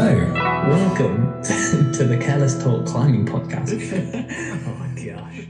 Hello, welcome to the Careless Talk Climbing Podcast. Oh my gosh.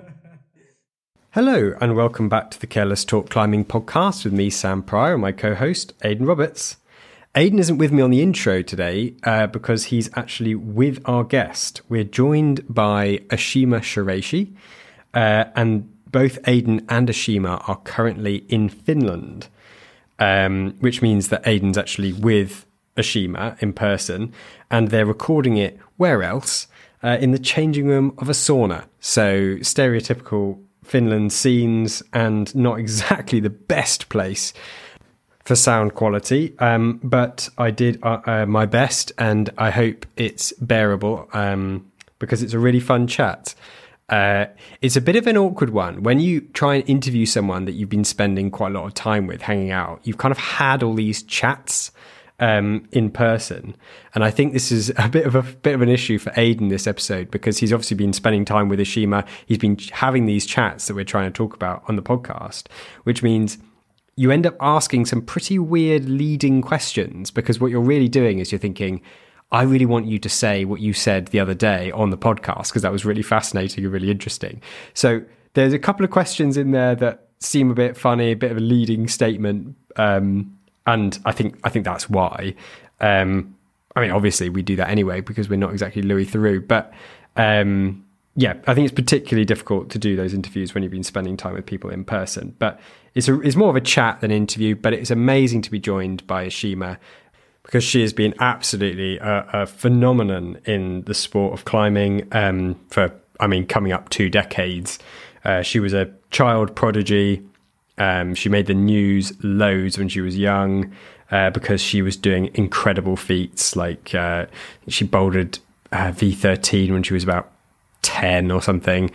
Hello, and welcome back to the Careless Talk Climbing Podcast with me, Sam Pryor, and my co-host, Aidan Roberts. Aidan isn't with me on the intro today because he's actually with our guest. We're joined by Ashima Shiraishi, and both Aidan and Ashima are currently in Finland, which means that Aidan's actually with Ashima in person, and they're recording it where else? In the changing room of a sauna. So stereotypical Finland scenes, and not exactly the best place for sound quality, but I did my best, and I hope it's bearable because it's a really fun chat. It's a bit of an awkward one when you try and interview someone that you've been spending quite a lot of time with, hanging out. You've kind of had all these chats in person, and I think this is a bit of an issue for Aidan this episode, because he's obviously been spending time with Ashima. He's been having these chats that we're trying to talk about on the podcast, which means you end up asking some pretty weird leading questions, because what you're really doing is you're thinking, I really want you to say what you said the other day on the podcast, because that was really fascinating and really interesting. So there's a couple of questions in there that seem a bit funny, a bit of a leading statement, and I think that's why. I mean, obviously we do that anyway because we're not exactly Louis Theroux, but yeah, I think it's particularly difficult to do those interviews when you've been spending time with people in person. But it's more of a chat than an interview. But it's amazing to be joined by Ashima, because she has been absolutely a phenomenon in the sport of climbing for, coming up 2 decades. She was a child prodigy. She made the news loads when she was young because she was doing incredible feats. Like she bouldered V13 when she was about 10 or something.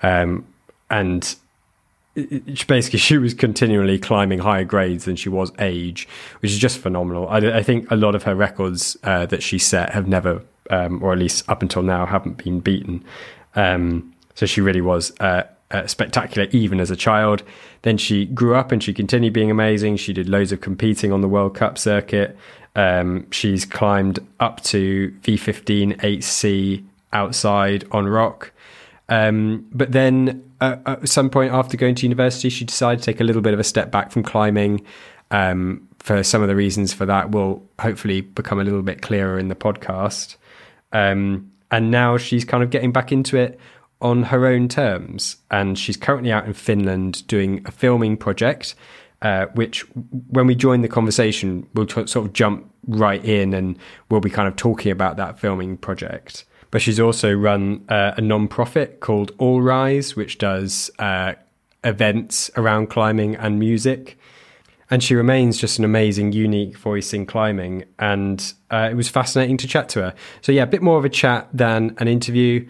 And she was continually climbing higher grades than she was age, which is just phenomenal. I think a lot of her records that she set have never, or at least up until now, haven't been beaten. So she really was spectacular even as a child. Then she grew up and she continued being amazing. She did loads of competing on the World Cup circuit. She's climbed up to V15 8C outside on rock. But then at some point after going to university, she decided to take a little bit of a step back from climbing. For some of the reasons for that will hopefully become a little bit clearer in the podcast. And now she's kind of getting back into it on her own terms. And she's currently out in Finland doing a filming project, which when we join the conversation, we'll sort of jump right in and we'll be kind of talking about that filming project. But she's also run a non-profit called All Rise, which does events around climbing and music. And she remains just an amazing, unique voice in climbing. And it was fascinating to chat to her. So yeah, a bit more of a chat than an interview.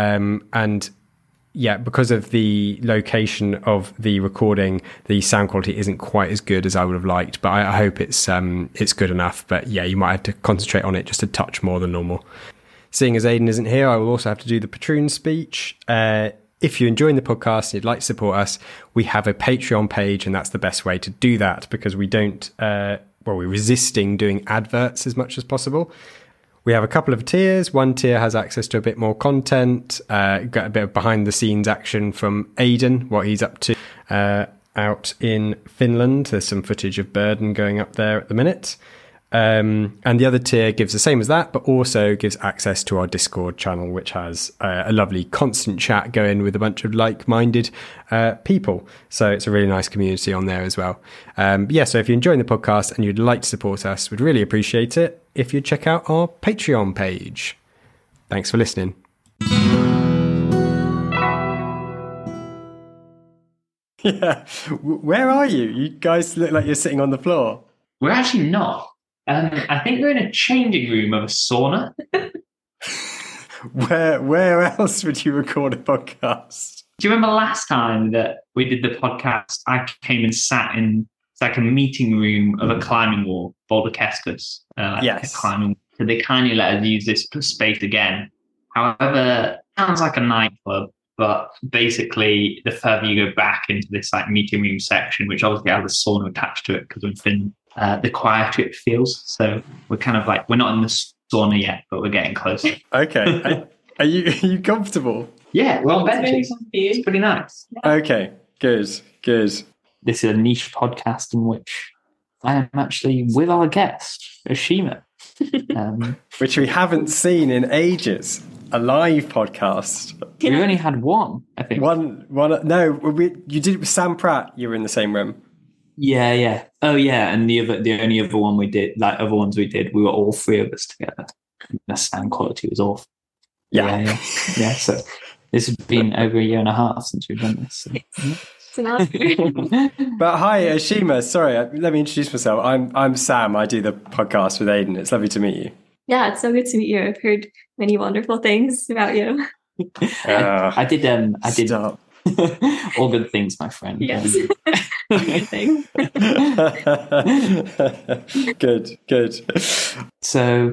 And yeah, because of the location of the recording, the sound quality isn't quite as good as I would have liked. But I hope it's good enough. But yeah, you might have to concentrate on it just a touch more than normal. Seeing as Aidan isn't here, I will also have to do the patroon speech. If you're enjoying the podcast and you'd like to support us, we have a Patreon page, and that's the best way to do that, because we don't, we're resisting doing adverts as much as possible. We have a couple of tiers. One tier has access to a bit more content, got a bit of behind the scenes action from Aidan, what he's up to out in Finland. There's some footage of Burden going up there at the minute. And the other tier gives the same as that, but also gives access to our Discord channel, which has a lovely constant chat going with a bunch of like-minded people. So it's a really nice community on there as well. So if you're enjoying the podcast and you'd like to support us, we'd really appreciate it if you'd check out our Patreon page. Thanks for listening. Yeah, where are you? You guys look like you're sitting on the floor. We're actually not. I think we're in a changing room of a sauna. Where else would you record a podcast? Do you remember last time that we did the podcast? I came and sat in like a meeting room of a climbing wall, Boulder Keskus. Yes. Climbing. So they kindly let us use this space again. However, it sounds like a nightclub, but basically the further you go back into this like meeting room section, which obviously has a sauna attached to it because we're in Finland, the quieter it feels. So we're kind of like, we're not in the sauna yet, but we're getting closer. Okay. Are you comfortable? Yeah, well, It's it's pretty nice. Okay, good. This is a niche podcast in which I am actually with our guest, Ashima. Which we haven't seen in ages. A live podcast. We've only had one, I think. One. No, you did it with Sam Pratt. You were in the same room. Yeah. Oh, yeah. And the only other one we did, like other ones we did, we were all three of us together. The sound quality was awful. Yeah. So this has been over a year and a half since we've done this. So. But hi, Ashima. Sorry, let me introduce myself. I'm Sam. I do the podcast with Aiden. It's lovely to meet you. Yeah, it's so good to meet you. I've heard many wonderful things about you. I did. Stop. All good things, my friend. Yes. Good thing. Good. So,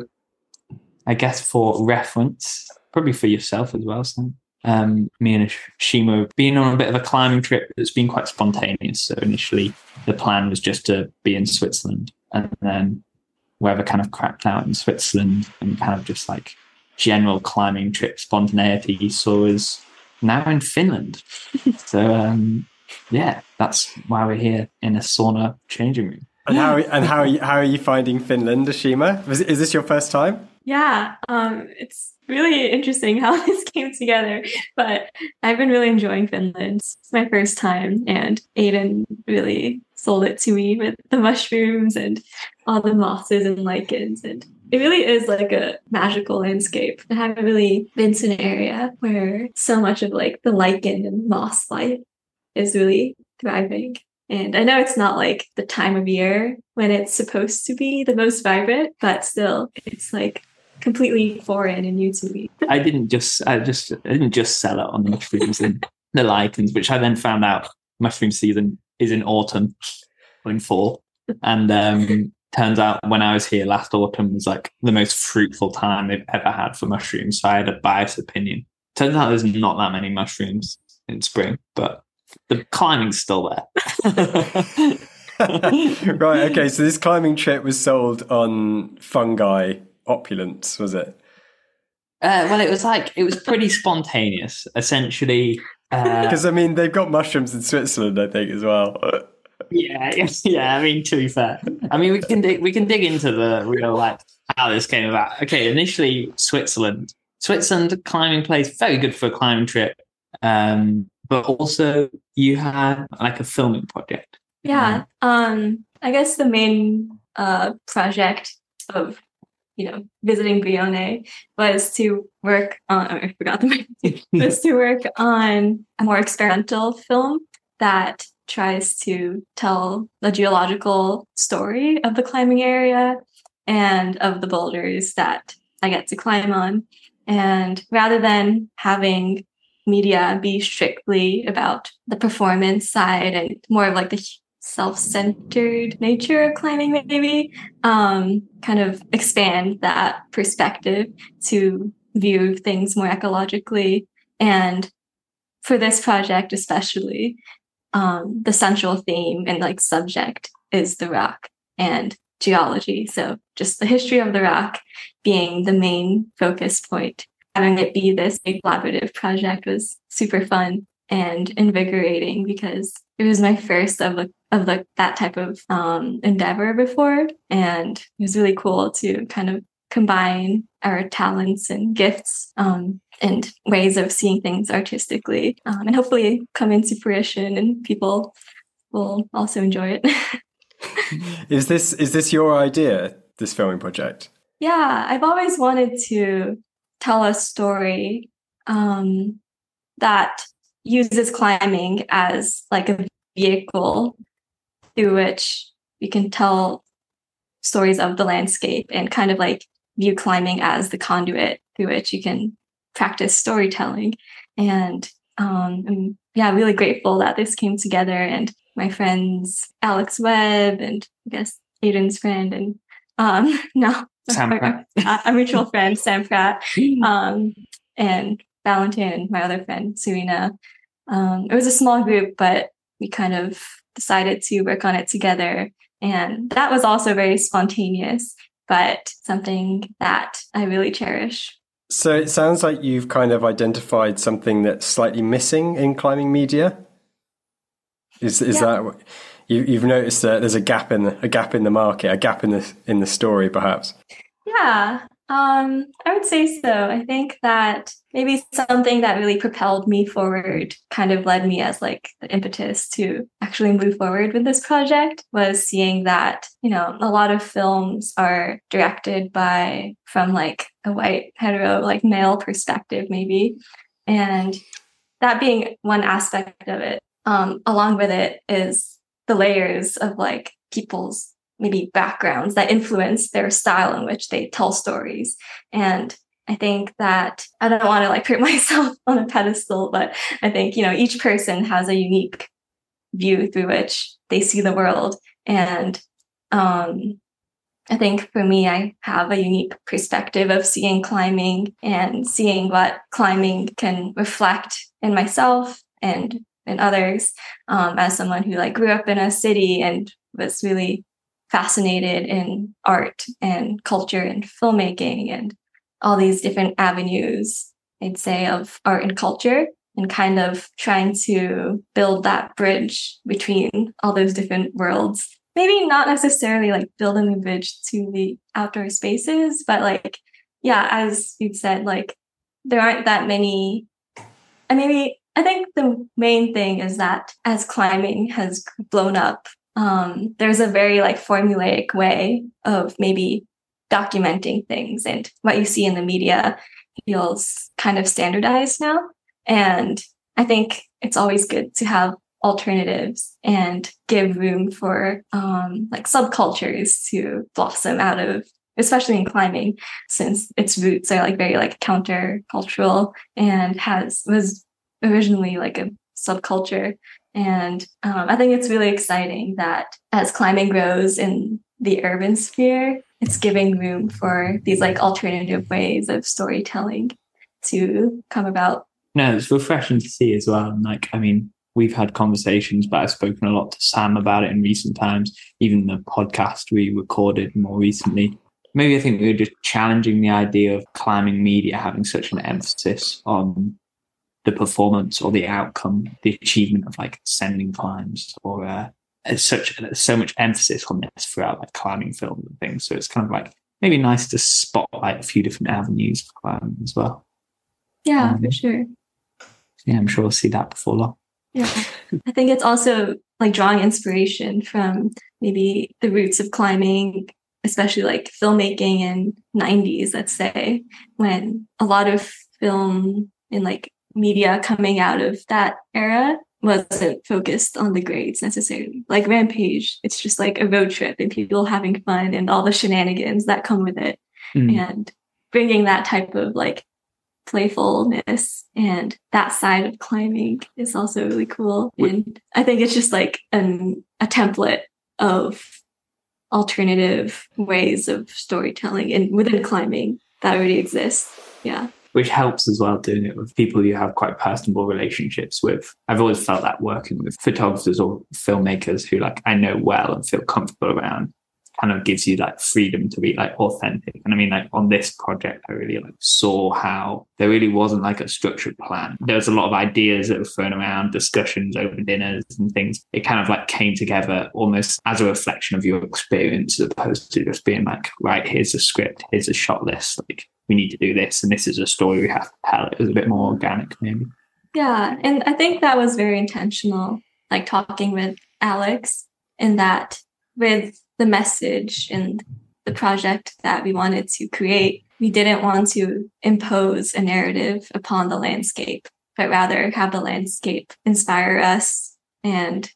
I guess for reference, probably for yourself as well, Sam. Me and Ashima have been on a bit of a climbing trip that's been quite spontaneous. So initially, the plan was just to be in Switzerland, and then weather kind of crapped out in Switzerland, and kind of just like general climbing trip spontaneity saw us now in Finland. So that's why we're here in a sauna changing room. And how are you finding Finland, Ashima? Is this your first time? Yeah, it's really interesting how this came together, but I've been really enjoying Finland. It's my first time, and Aiden really sold it to me with the mushrooms and all the mosses and lichens, and it really is like a magical landscape. I haven't really been to an area where so much of like the lichen and moss life is really thriving. And I know it's not like the time of year when it's supposed to be the most vibrant, but still it's like completely foreign and new to me. I didn't just sell it on the mushrooms and the lichens, which I then found out mushroom season is in autumn or in fall. And turns out when I was here last autumn was like the most fruitful time they've ever had for mushrooms. So I had a biased opinion. Turns out there's not that many mushrooms in spring, but the climbing's still there. Right, okay, so this climbing trip was sold on fungi opulence, was it? Well, it was pretty spontaneous, essentially. Because I mean, they've got mushrooms in Switzerland, I think, as well. Yeah. I mean, to be fair, I mean, we can dig into the real like how this came about. Okay, initially Switzerland climbing place, very good for a climbing trip. But also you had like a filming project. Yeah. I guess the main project of visiting Brione was to work on, I forgot the name, was to work on a more experimental film that tries to tell the geological story of the climbing area and of the boulders that I get to climb on. And rather than having media be strictly about the performance side and more of like the self-centered nature of climbing, maybe kind of expand that perspective to view things more ecologically. And for this project especially, the central theme and like subject is the rock and geology. So just the history of the rock being the main focus point. Having it be this big collaborative project was super fun and invigorating because it was my first of that type of endeavor before, and it was really cool to kind of combine our talents and gifts and ways of seeing things artistically, and hopefully come into fruition, and people will also enjoy it. Is this your idea, this filming project? Yeah, I've always wanted to tell a story that uses climbing as like a vehicle through which we can tell stories of the landscape and kind of like view climbing as the conduit through which you can practice storytelling. And I'm really grateful that this came together, and my friends Alex Webb and I guess Aiden's friend and Sam Pratt. A mutual friend, Sam Pratt, and Valentin and my other friend, Serena. It was a small group, but we kind of decided to work on it together. And that was also very spontaneous. but something that I really cherish. So it sounds like you've kind of identified something that's slightly missing in climbing media. Is that what you've noticed that there's a gap in the market, a gap in the story, perhaps? Yeah, I would say so. I think that maybe something that really propelled me forward, kind of led me as like the impetus to actually move forward with this project, was seeing that, you know, a lot of films are directed from like a white hetero, like male perspective, maybe. And that being one aspect of it, along with it is the layers of like people's maybe backgrounds that influence their style in which they tell stories. And I think that I don't want to like put myself on a pedestal, but I think, you know, each person has a unique view through which they see the world. And I think for me, I have a unique perspective of seeing climbing and seeing what climbing can reflect in myself and in others, as someone who like grew up in a city and was really fascinated in art and culture and filmmaking and all these different avenues, I'd say, of art and culture, and kind of trying to build that bridge between all those different worlds. Maybe not necessarily like building a bridge to the outdoor spaces, but like, yeah, as you'd said, like there aren't that many. And maybe I think the main thing is that as climbing has blown up, there's a very like formulaic way of maybe documenting things, and what you see in the media feels kind of standardized now. And I think it's always good to have alternatives and give room for like subcultures to blossom out of, especially in climbing, since its roots are like very like countercultural and was originally like a subculture. And I think it's really exciting that as climbing grows in the urban sphere, it's giving room for these like alternative ways of storytelling to come about. No, it's refreshing to see as well. And like, I mean, we've had conversations, but I've spoken a lot to Sam about it in recent times, even the podcast we recorded more recently. Maybe I think we were just challenging the idea of climbing media having such an emphasis on the performance or the outcome, the achievement of like ascending climbs, or so much emphasis on this throughout like climbing films and things. So it's kind of like maybe nice to spotlight a few different avenues for climbing as well. Yeah, for sure. Yeah, I'm sure we'll see that before long. Yeah, I think it's also like drawing inspiration from maybe the roots of climbing, especially like filmmaking in 90s, let's say, when a lot of film and like media coming out of that era wasn't focused on the grades necessarily. Like Rampage, it's just like a road trip and people having fun and all the shenanigans that come with it. And bringing that type of like playfulness and that side of climbing is also really cool. And I think it's just like a template of alternative ways of storytelling and within climbing that already exists. Yeah. Which helps as well, doing it with people you have quite personable relationships with. I've always felt that working with photographers or filmmakers who like I know well and feel comfortable around kind of gives you like freedom to be like authentic. And I mean, like on this project, I really like saw how there really wasn't like a structured plan. There was a lot of ideas that were thrown around, discussions over dinners and things. It kind of like came together almost as a reflection of your experience, as opposed to just being like, right, here's a script, here's a shot list. Like we need to do this, and this is a story we have to tell. It was a bit more organic, maybe. Yeah, and I think that was very intentional. Like talking with Alex, in that with the message and the project that we wanted to create, we didn't want to impose a narrative upon the landscape, but rather have the landscape inspire us. And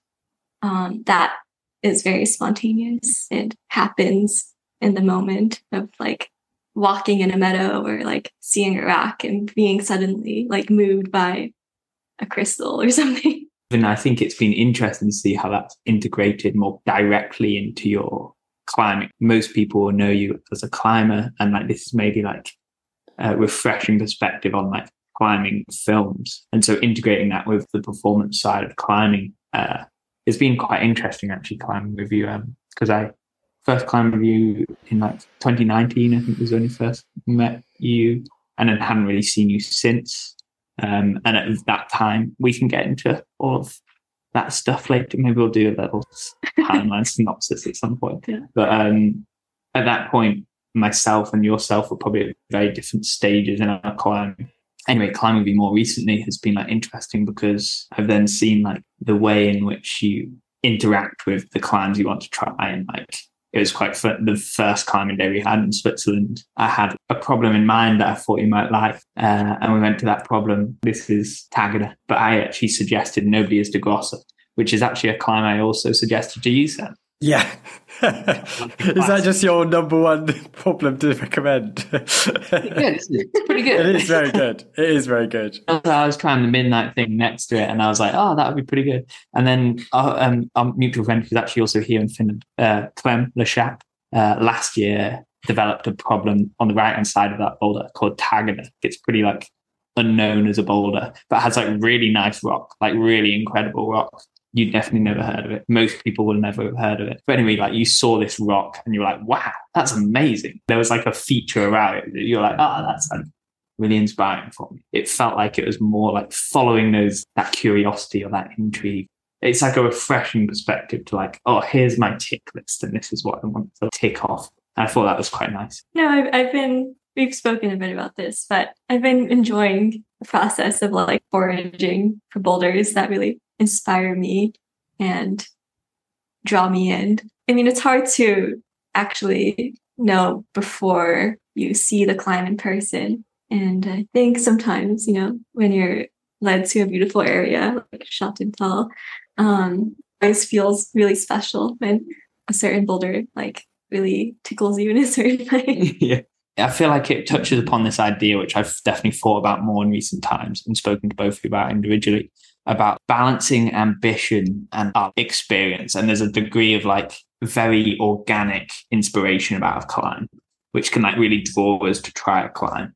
that is very spontaneous. It happens in the moment of like walking in a meadow or like seeing a rock and being suddenly like moved by a crystal or something. And I think it's been interesting to see how that's integrated more directly into your climbing. Most people will know you as a climber, and like this is maybe like a refreshing perspective on like climbing films. And so integrating that with the performance side of climbing has been quite interesting actually, climbing with you, because I first climbed with you in like 2019, I think was when I first met you, and then hadn't really seen you since. And at that time, we can get into all of that stuff later. Maybe we'll do a little timeline synopsis at some point. Yeah. But at that point, myself and yourself were probably at very different stages in our climbing. Anyway, climbing with you more recently has been like interesting because I've then seen like the way in which you interact with the climbs you want to try, and like it was quite fun. The first climbing day we had in Switzerland, I had a problem in mind that I thought you might like, and we went to that problem. This is Tagada, but I actually suggested Nobili is de Grosse, which is actually a climb I also suggested to you, Sam. Yeah. Is that just your number one problem to recommend? It's pretty good. It is very good. It is very good. I was trying the midnight thing next to it, and I was like, oh, that would be pretty good. And then our mutual friend, who's actually also here in Finland, Clem Lechap, last year developed a problem on the right-hand side of that boulder called Tagada. It's pretty like unknown as a boulder, but has like really nice rock, like really incredible rock. You'd definitely never heard of it. Most people will never have heard of it. But anyway, like you saw this rock and you were like, wow, that's amazing. There was like a feature about it. You're like, oh, that's like really inspiring for me. It felt like it was more like following that curiosity or that intrigue. It's like a refreshing perspective to like, oh, here's my tick list and this is what I want to tick off. And I thought that was quite nice. No, we've spoken a bit about this, but I've been enjoying the process of like foraging for boulders that really inspire me and draw me in. I mean, it's hard to actually know before you see the climb in person. And I think sometimes, when you're led to a beautiful area like Schattental, it always feels really special when a certain boulder like really tickles you in a certain way. Yeah. I feel like it touches upon this idea, which I've definitely thought about more in recent times and spoken to both of you about individually, about balancing ambition and our experience. And there's a degree of like very organic inspiration about a climb, which can like really draw us to try a climb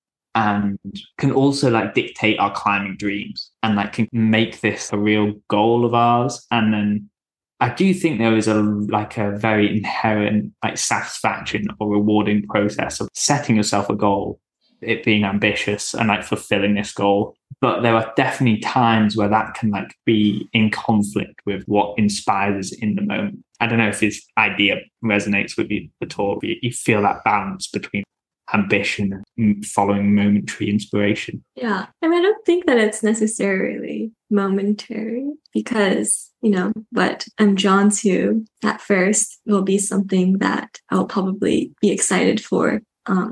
and can also like dictate our climbing dreams and like can make this a real goal of ours. And then I do think there is a very inherent like satisfaction or rewarding process of setting yourself a goal, it being ambitious and like fulfilling this goal. But there are definitely times where that can like be in conflict with what inspires us in the moment. I don't know if this idea resonates with you at all. You feel that balance between ambition and following momentary inspiration. Yeah. I mean, I don't think that it's necessarily momentary because, what I'm drawn to at first will be something that I'll probably be excited for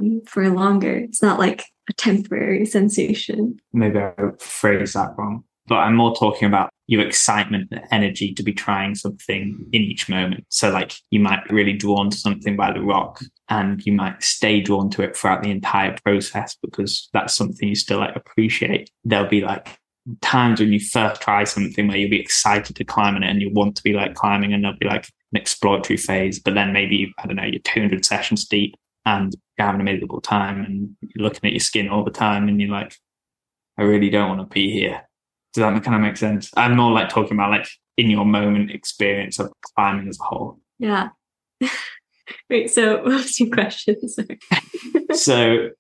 longer. It's not like a temporary sensation. Maybe I phrase that wrong, but I'm more talking about your excitement and energy to be trying something in each moment. So like you might be really drawn to something by the rock and you might stay drawn to it throughout the entire process because that's something you still like appreciate. There'll be like times when you first try something where you'll be excited to climb on it and you want to be like climbing, and there'll be like an exploratory phase, but then maybe, I don't know, you're 200 sessions deep and you're having a miserable time and you're looking at your skin all the time and you're like, I really don't want to be here. Does that kind of make sense? I'm more like talking about like in your moment experience of climbing as a whole. Yeah. Wait, so what was your question? So,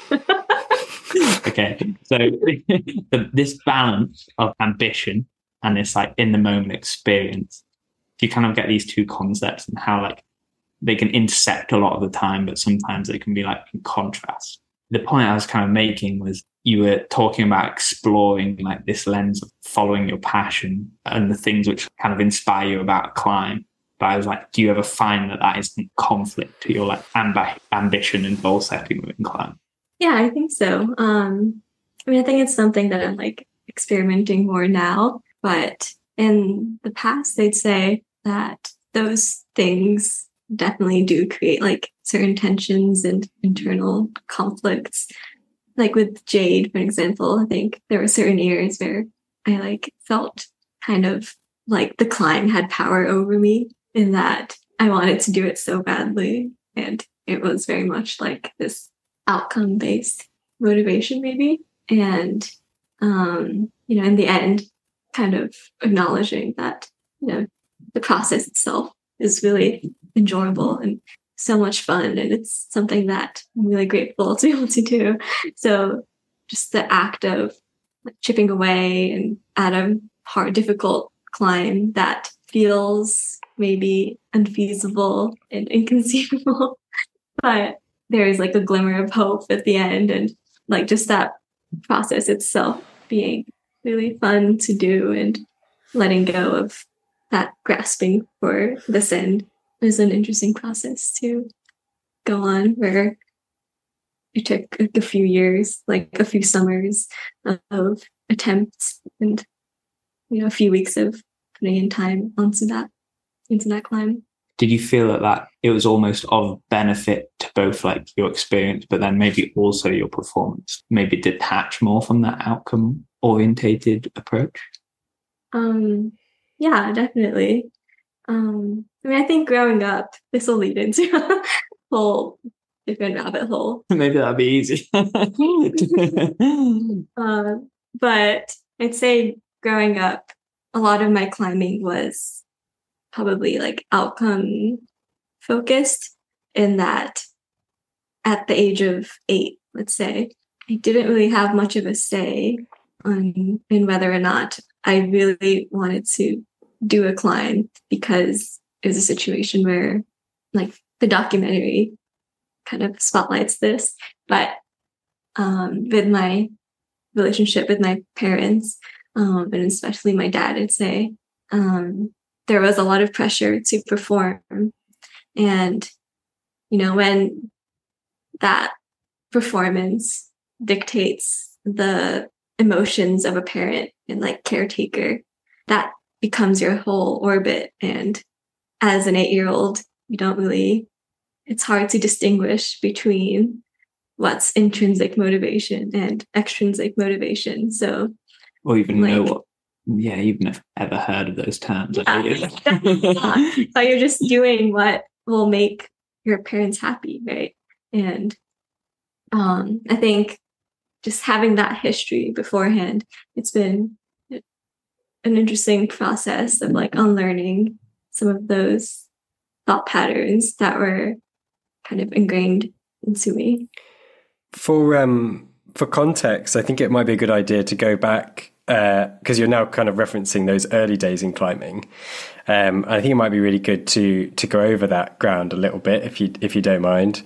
okay. So this balance of ambition and this like in the moment experience, do you kind of get these two concepts and how like they can intersect a lot of the time, but sometimes they can be like in contrast? The point I was kind of making was you were talking about exploring like this lens of following your passion and the things which kind of inspire you about a climb. But I was like, do you ever find that is in conflict to your like ambition and goal setting within climb? Yeah, I think so. I think it's something that I'm like experimenting more now, but in the past, they'd say that those things definitely do create like certain tensions and internal conflicts. Like with Jade, for example, I think there were certain years where I like felt kind of like the climb had power over me in that I wanted to do it so badly. And it was very much like this outcome-based motivation maybe. And, in the end, kind of acknowledging that, the process itself is really enjoyable and so much fun. And it's something that I'm really grateful to be able to do. So just the act of chipping away and at a hard, difficult climb that feels maybe unfeasible and inconceivable, but there is like a glimmer of hope at the end, and like just that process itself being really fun to do and letting go of that grasping for this end is an interesting process to go on, where it took a few years, like a few summers of attempts and a few weeks of putting in time into that climb. Did you feel that it was almost of benefit to both like your experience, but then maybe also your performance, maybe detach more from that outcome orientated approach? Yeah, definitely. I think growing up, this will lead into a whole different rabbit hole. Maybe that'd be easy. But I'd say growing up, a lot of my climbing was probably like outcome focused, in that at the age of 8, let's say, I didn't really have much of a say in whether or not I really wanted to do a climb, because it was a situation where like the documentary kind of spotlights this, but with my relationship with my parents, and especially my dad, I'd say, there was a lot of pressure to perform. And, when that performance dictates the emotions of a parent and like caretaker, that becomes your whole orbit. And as an 8-year-old, it's hard to distinguish between what's intrinsic motivation and extrinsic motivation. So, or even know what, even if ever heard of those terms. So you're just doing what will make your parents happy, right? And I think just having that history beforehand, it's been an interesting process of like unlearning some of those thought patterns that were kind of ingrained into me. For context, I think it might be a good idea to go back, because you're now kind of referencing those early days in climbing. I think it might be really good to go over that ground a little bit, if you don't mind.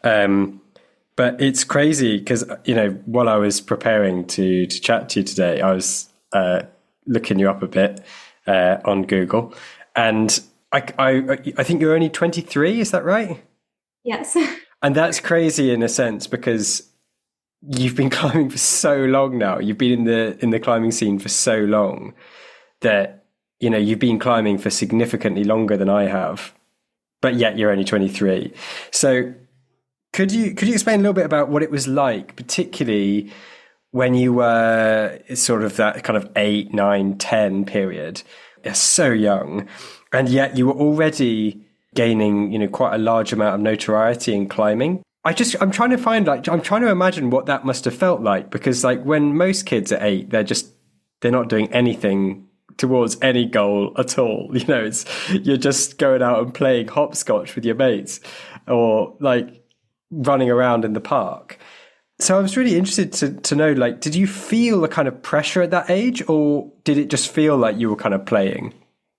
But it's crazy because while I was preparing to chat to you today, I was looking you up a bit on Google, and I think you're only 23. Is that right? Yes. And that's crazy in a sense, because you've been climbing for so long now. You've been in the climbing scene for so long that, you've been climbing for significantly longer than I have, but yet you're only 23. So could you explain a little bit about what it was like, particularly when you were sort of that kind of 8, 9, 10 period? You're so young, and yet you were already gaining, quite a large amount of notoriety in climbing. I'm trying to imagine what that must have felt like, because like when most kids at 8, they're not doing anything towards any goal at all. You're just going out and playing hopscotch with your mates, or like running around in the park. So I was really interested to know, like, did you feel a kind of pressure at that age, or did it just feel like you were kind of playing?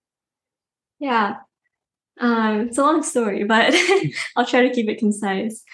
Yeah. It's a long story, but I'll try to keep it concise.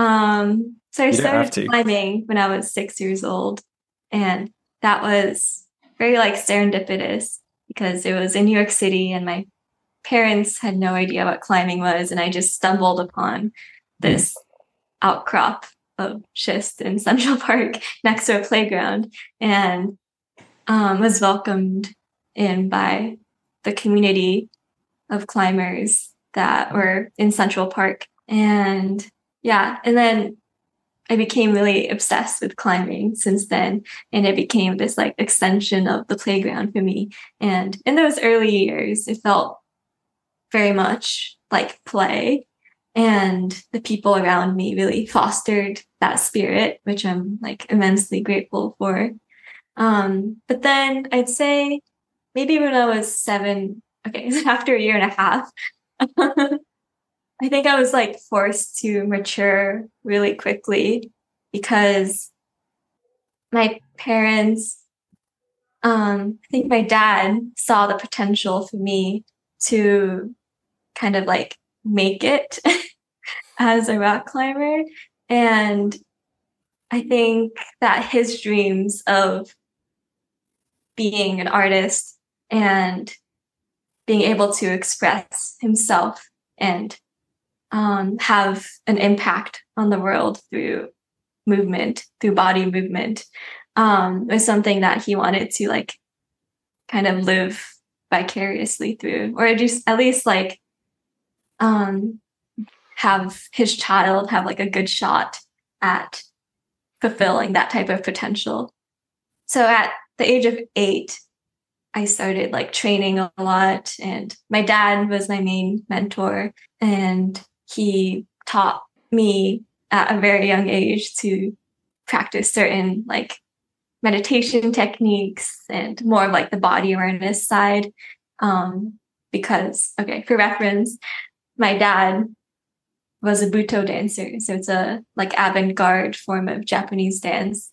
So I started climbing when I was 6 years old, and that was very like serendipitous, because it was in New York City and my parents had no idea what climbing was, and I just stumbled upon this outcrop of schist in Central Park next to a playground, and was welcomed in by the community of climbers that were in Central Park. And then I became really obsessed with climbing since then, and it became this like extension of the playground for me. And in those early years, it felt very much like play, and the people around me really fostered that spirit, which I'm like immensely grateful for. But then I'd say maybe when I was 7, after a year and a half, I think I was like forced to mature really quickly because my parents, I think my dad saw the potential for me to kind of like make it as a rock climber. And I think that his dreams of being an artist and being able to express himself and have an impact on the world through movement, through body movement, was something that he wanted to like kind of live vicariously through, or just at least like have his child have like a good shot at fulfilling that type of potential. So at the age of 8, I started like training a lot, and my dad was my main mentor, and he taught me at a very young age to practice certain like meditation techniques and more of like the body awareness side. Because, okay, for reference, my dad was a Buto dancer. So it's a like avant-garde form of Japanese dance.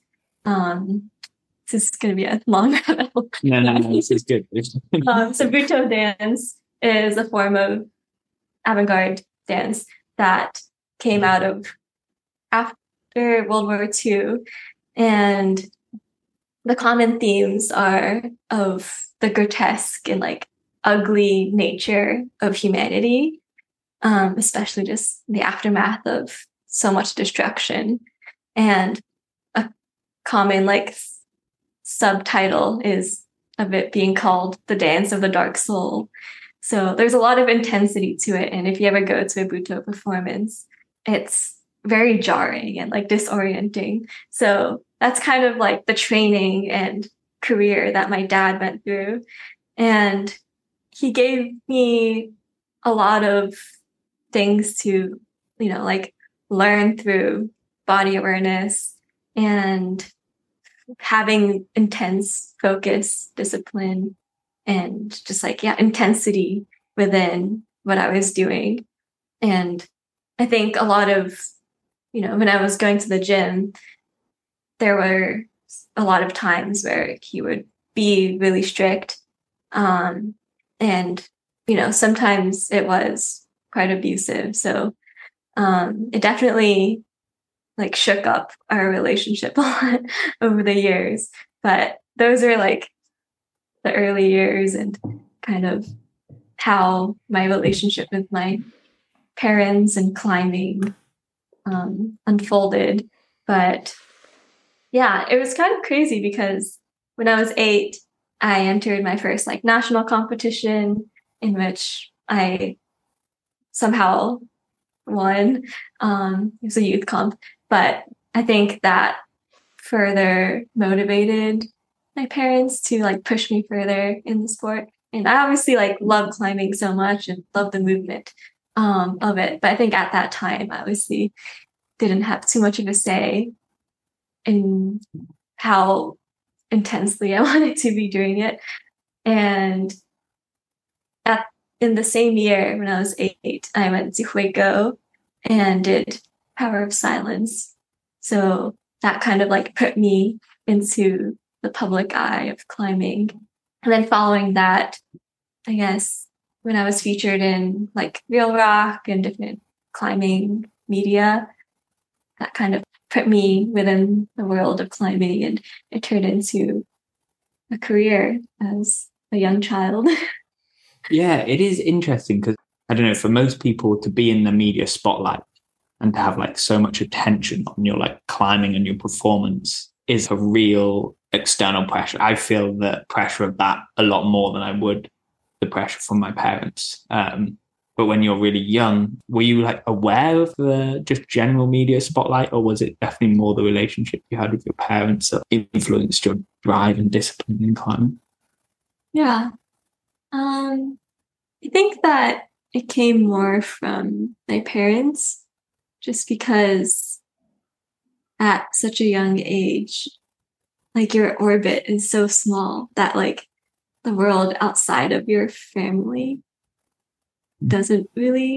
This is going to be a long battle. No, this is good. So Buto dance is a form of avant-garde dance that came out of after World War II. And the common themes are of the grotesque and like ugly nature of humanity, especially just the aftermath of so much destruction. And a common like subtitle is of it being called The Dance of the Dark Soul. So there's a lot of intensity to it. And if you ever go to a Buto performance, it's very jarring and like disorienting. So that's kind of like the training and career that my dad went through. And he gave me a lot of things to, you know, like learn through body awareness and having intense focus, discipline, and just like, yeah, intensity within what I was doing. And I think a lot of, you know, when I was going to the gym, there were a lot of times where he would be really strict. And, you know, sometimes it was quite abusive. So it definitely like shook up our relationship a lot over the years. But those are like the early years and kind of how my relationship with my parents and climbing unfolded. But yeah, it was kind of crazy because when I was 8, I entered my first like national competition in which I somehow won. It was a youth comp, but I think that further motivated my parents to like push me further in the sport. And I obviously like love climbing so much and love the movement of it. But I think at that time, I obviously didn't have too much of a say in how intensely I wanted to be doing it. And in the same year, when I was 8, I went to Hueco and did Power of Silence. So that kind of like put me into the public eye of climbing. And then following that, I guess, when I was featured in like Real Rock and different climbing media, that kind of put me within the world of climbing, and it turned into a career as a young child. Yeah, it is interesting because I don't know, for most people to be in the media spotlight and to have like so much attention on your like climbing and your performance is a real external pressure. I feel the pressure of that a lot more than I would the pressure from my parents. But when you're really young, were you like aware of the just general media spotlight, or was it definitely more the relationship you had with your parents that influenced your drive and discipline in climbing? Yeah. I think that it came more from my parents, just because at such a young age, like your orbit is so small that like the world outside of your family doesn't really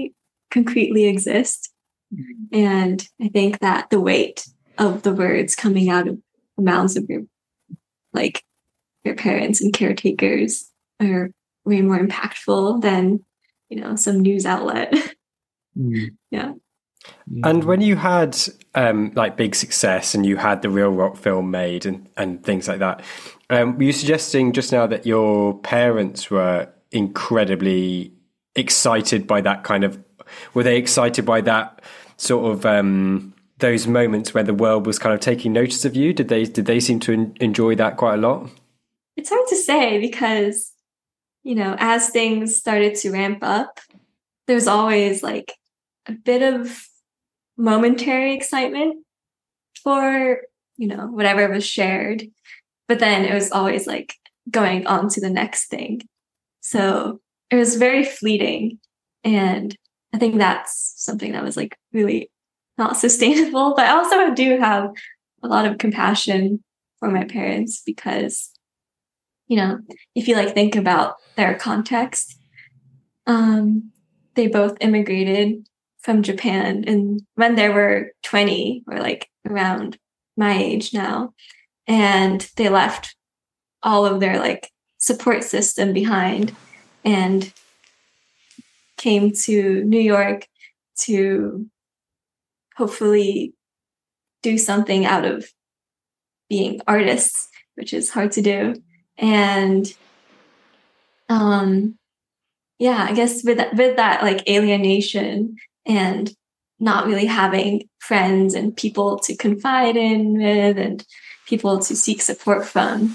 concretely exist. And I think that the weight of the words coming out of the mouths of your parents and caretakers are way more impactful than, some news outlet. Yeah. And when you had big success and you had the Real Rock film made and things like that, were you suggesting just now that your parents were incredibly excited by that were they excited by that sort of those moments where the world was kind of taking notice of you? Did they seem to enjoy that quite a lot? It's hard to say because, as things started to ramp up, there's always a bit of momentary excitement for, whatever was shared. But then it was always going on to the next thing. So it was very fleeting. And I think that's something that was really not sustainable. But I also do have a lot of compassion for my parents because, if you think about their context, they both immigrated from Japan and when they were 20 or around my age now, and they left all of their support system behind and came to New York to hopefully do something out of being artists, which is hard to do. And I guess with that alienation and not really having friends and people to confide in with and people to seek support from,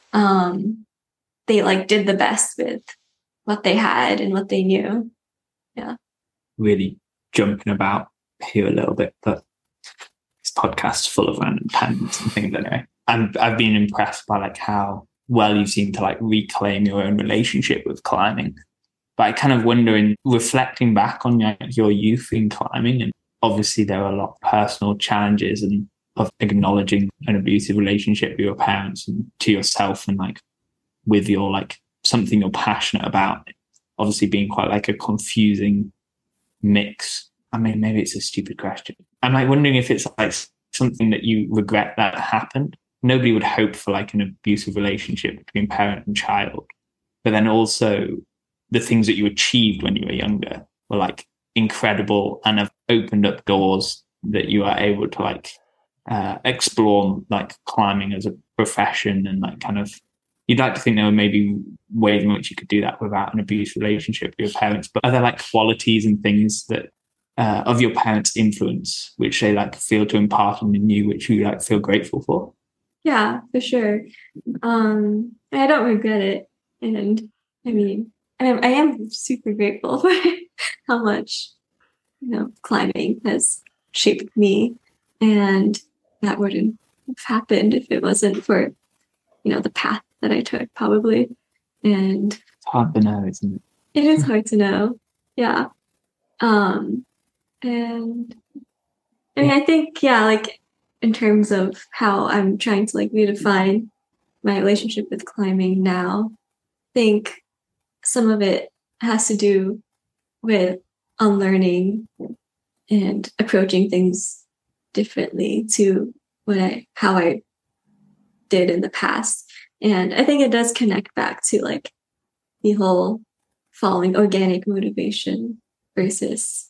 they did the best with what they had and what they knew. Yeah. Really jumping about here a little bit, but this podcast is full of random tangents and things anyway. I've been impressed by how well you seem to reclaim your own relationship with climbing. But I kind of wonder, in reflecting back on your youth in climbing, and obviously there are a lot of personal challenges and of acknowledging an abusive relationship with your parents and to yourself and with your something you're passionate about, obviously being quite a confusing mix. I mean, maybe it's a stupid question. I'm wondering if it's something that you regret that happened. Nobody would hope for an abusive relationship between parent and child, but then also the things that you achieved when you were younger were incredible and have opened up doors that you are able to explore climbing as a profession and you'd like to think there were maybe ways in which you could do that without an abusive relationship with your parents. But are there qualities and things that of your parents' influence which they feel to impart on you, which you feel grateful for? Yeah, for sure. I don't regret it, and I mean, I am super grateful for how much climbing has shaped me, and that wouldn't have happened if it wasn't for the path that I took, probably. And it's hard to know, isn't it? It is hard to know. Yeah. And I mean, I think, in terms of how I'm trying to redefine my relationship with climbing now, I think some of it has to do with unlearning and approaching things differently to how I did in the past. And I think it does connect back to the whole following organic motivation versus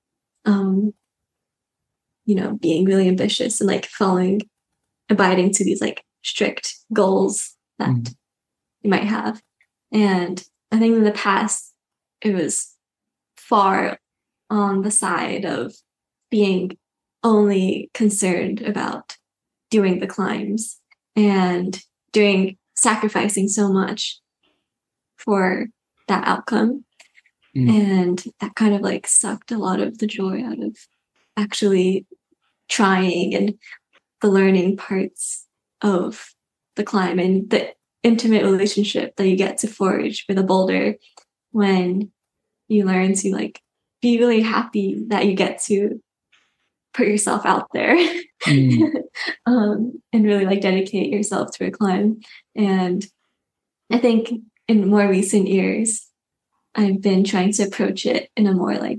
being really ambitious and abiding to these strict goals that you might have. And I think in the past it was far on the side of being only concerned about doing the climbs and sacrificing so much for that outcome. And that kind of sucked a lot of the joy out of actually trying and the learning parts of the climb and the intimate relationship that you get to forge with a boulder when you learn to be really happy that you get to put yourself out there and really dedicate yourself to a climb. And I think in more recent years, I've been trying to approach it in a more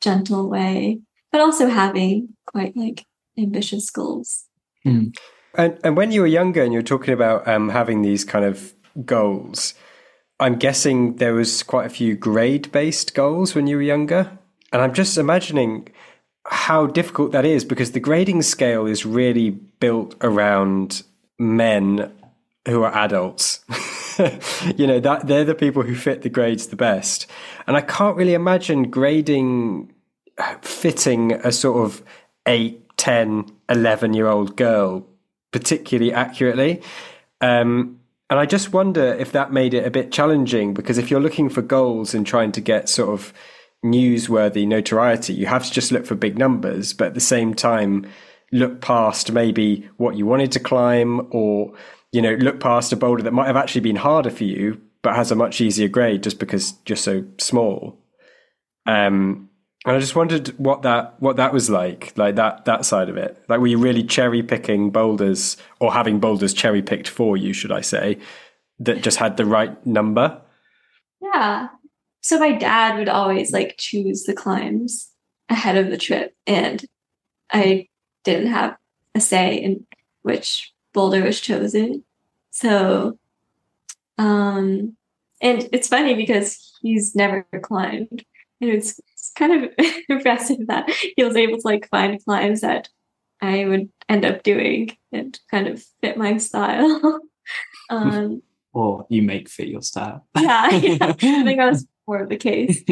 gentle way, but also having quite like ambitious goals. And when you were younger and you were talking about having these kind of goals, I'm guessing there was quite a few grade-based goals when you were younger. And I'm just imagining how difficult that is, because the grading scale is really built around men who are adults. That they're the people who fit the grades the best. And I can't really imagine grading fitting a sort of 8, 10, 11-year-old girl particularly accurately. And I just wonder if that made it a bit challenging, because if you're looking for goals and trying to get sort of newsworthy notoriety, you have to just look for big numbers, but at the same time, look past maybe what you wanted to climb, or, look past a boulder that might have actually been harder for you, but has a much easier grade just because you're so small. And I just wondered what that was like that side of it. Like, were you really cherry picking boulders, or having boulders cherry picked for you, should I say, that just had the right number? Yeah. So my dad would always like choose the climbs ahead of the trip, and I didn't have a say in which boulder was chosen. So, and it's funny because he's never climbed, and it's kind of impressive that he was able to like find climbs that I would end up doing and kind of fit my style. Or you make fit your style. Yeah, I think that was more of the case.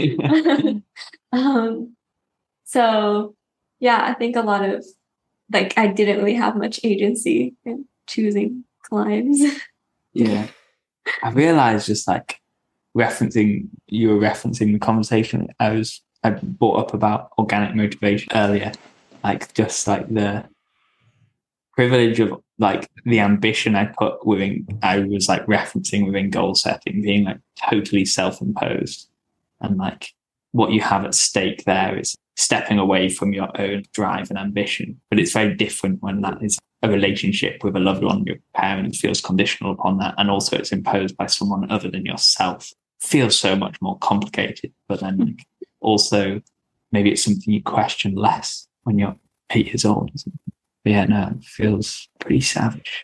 So yeah, I think a lot of like I didn't really have much agency in choosing climbs. Yeah, I realized just like you were referencing the conversation I brought up about organic motivation earlier, like just like the privilege of like the ambition I was like referencing within goal setting being like totally self-imposed, and like what you have at stake there is stepping away from your own drive and ambition. But it's very different when that is a relationship with a loved one, your parent feels conditional upon that, and also it's imposed by someone other than yourself. It feels so much more complicated, but then like also maybe it's something you question less when you're 8 years old. But yeah, no, it feels pretty savage.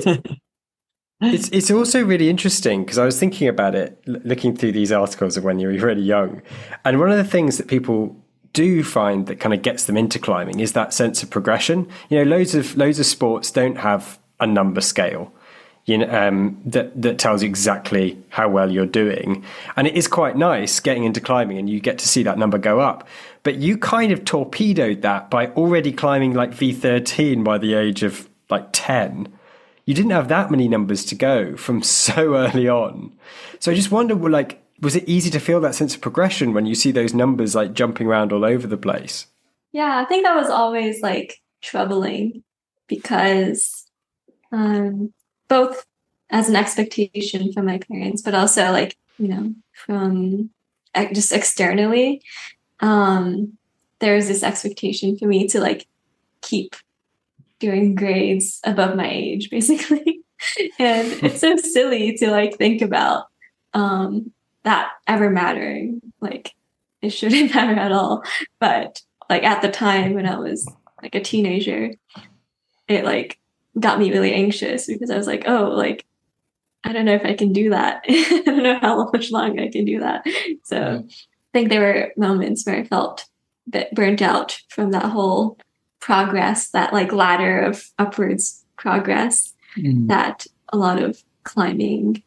It's also really interesting because I was thinking about it, looking through these articles of when you were really young. And one of the things that people do find that kind of gets them into climbing is that sense of progression. Loads of sports don't have a number scale, that tells you exactly how well you're doing. And it is quite nice getting into climbing and you get to see that number go up. But you kind of torpedoed that by already climbing like V13 by the age of like 10. You didn't have that many numbers to go from so early on. So I just wonder, like, was it easy to feel that sense of progression when you see those numbers like jumping around all over the place? Yeah, I think that was always like troubling because both as an expectation from my parents, but also like, from just externally, there was this expectation for me to like keep doing grades above my age, basically. And it's so silly to like think about that ever mattering. Like it shouldn't matter at all. But like at the time when I was like a teenager, it like got me really anxious because I was like, oh, like I don't know if I can do that. I don't know how much longer I can do that. So I think there were moments where I felt a bit burnt out from that whole progress, that like ladder of upwards progress that a lot of climbing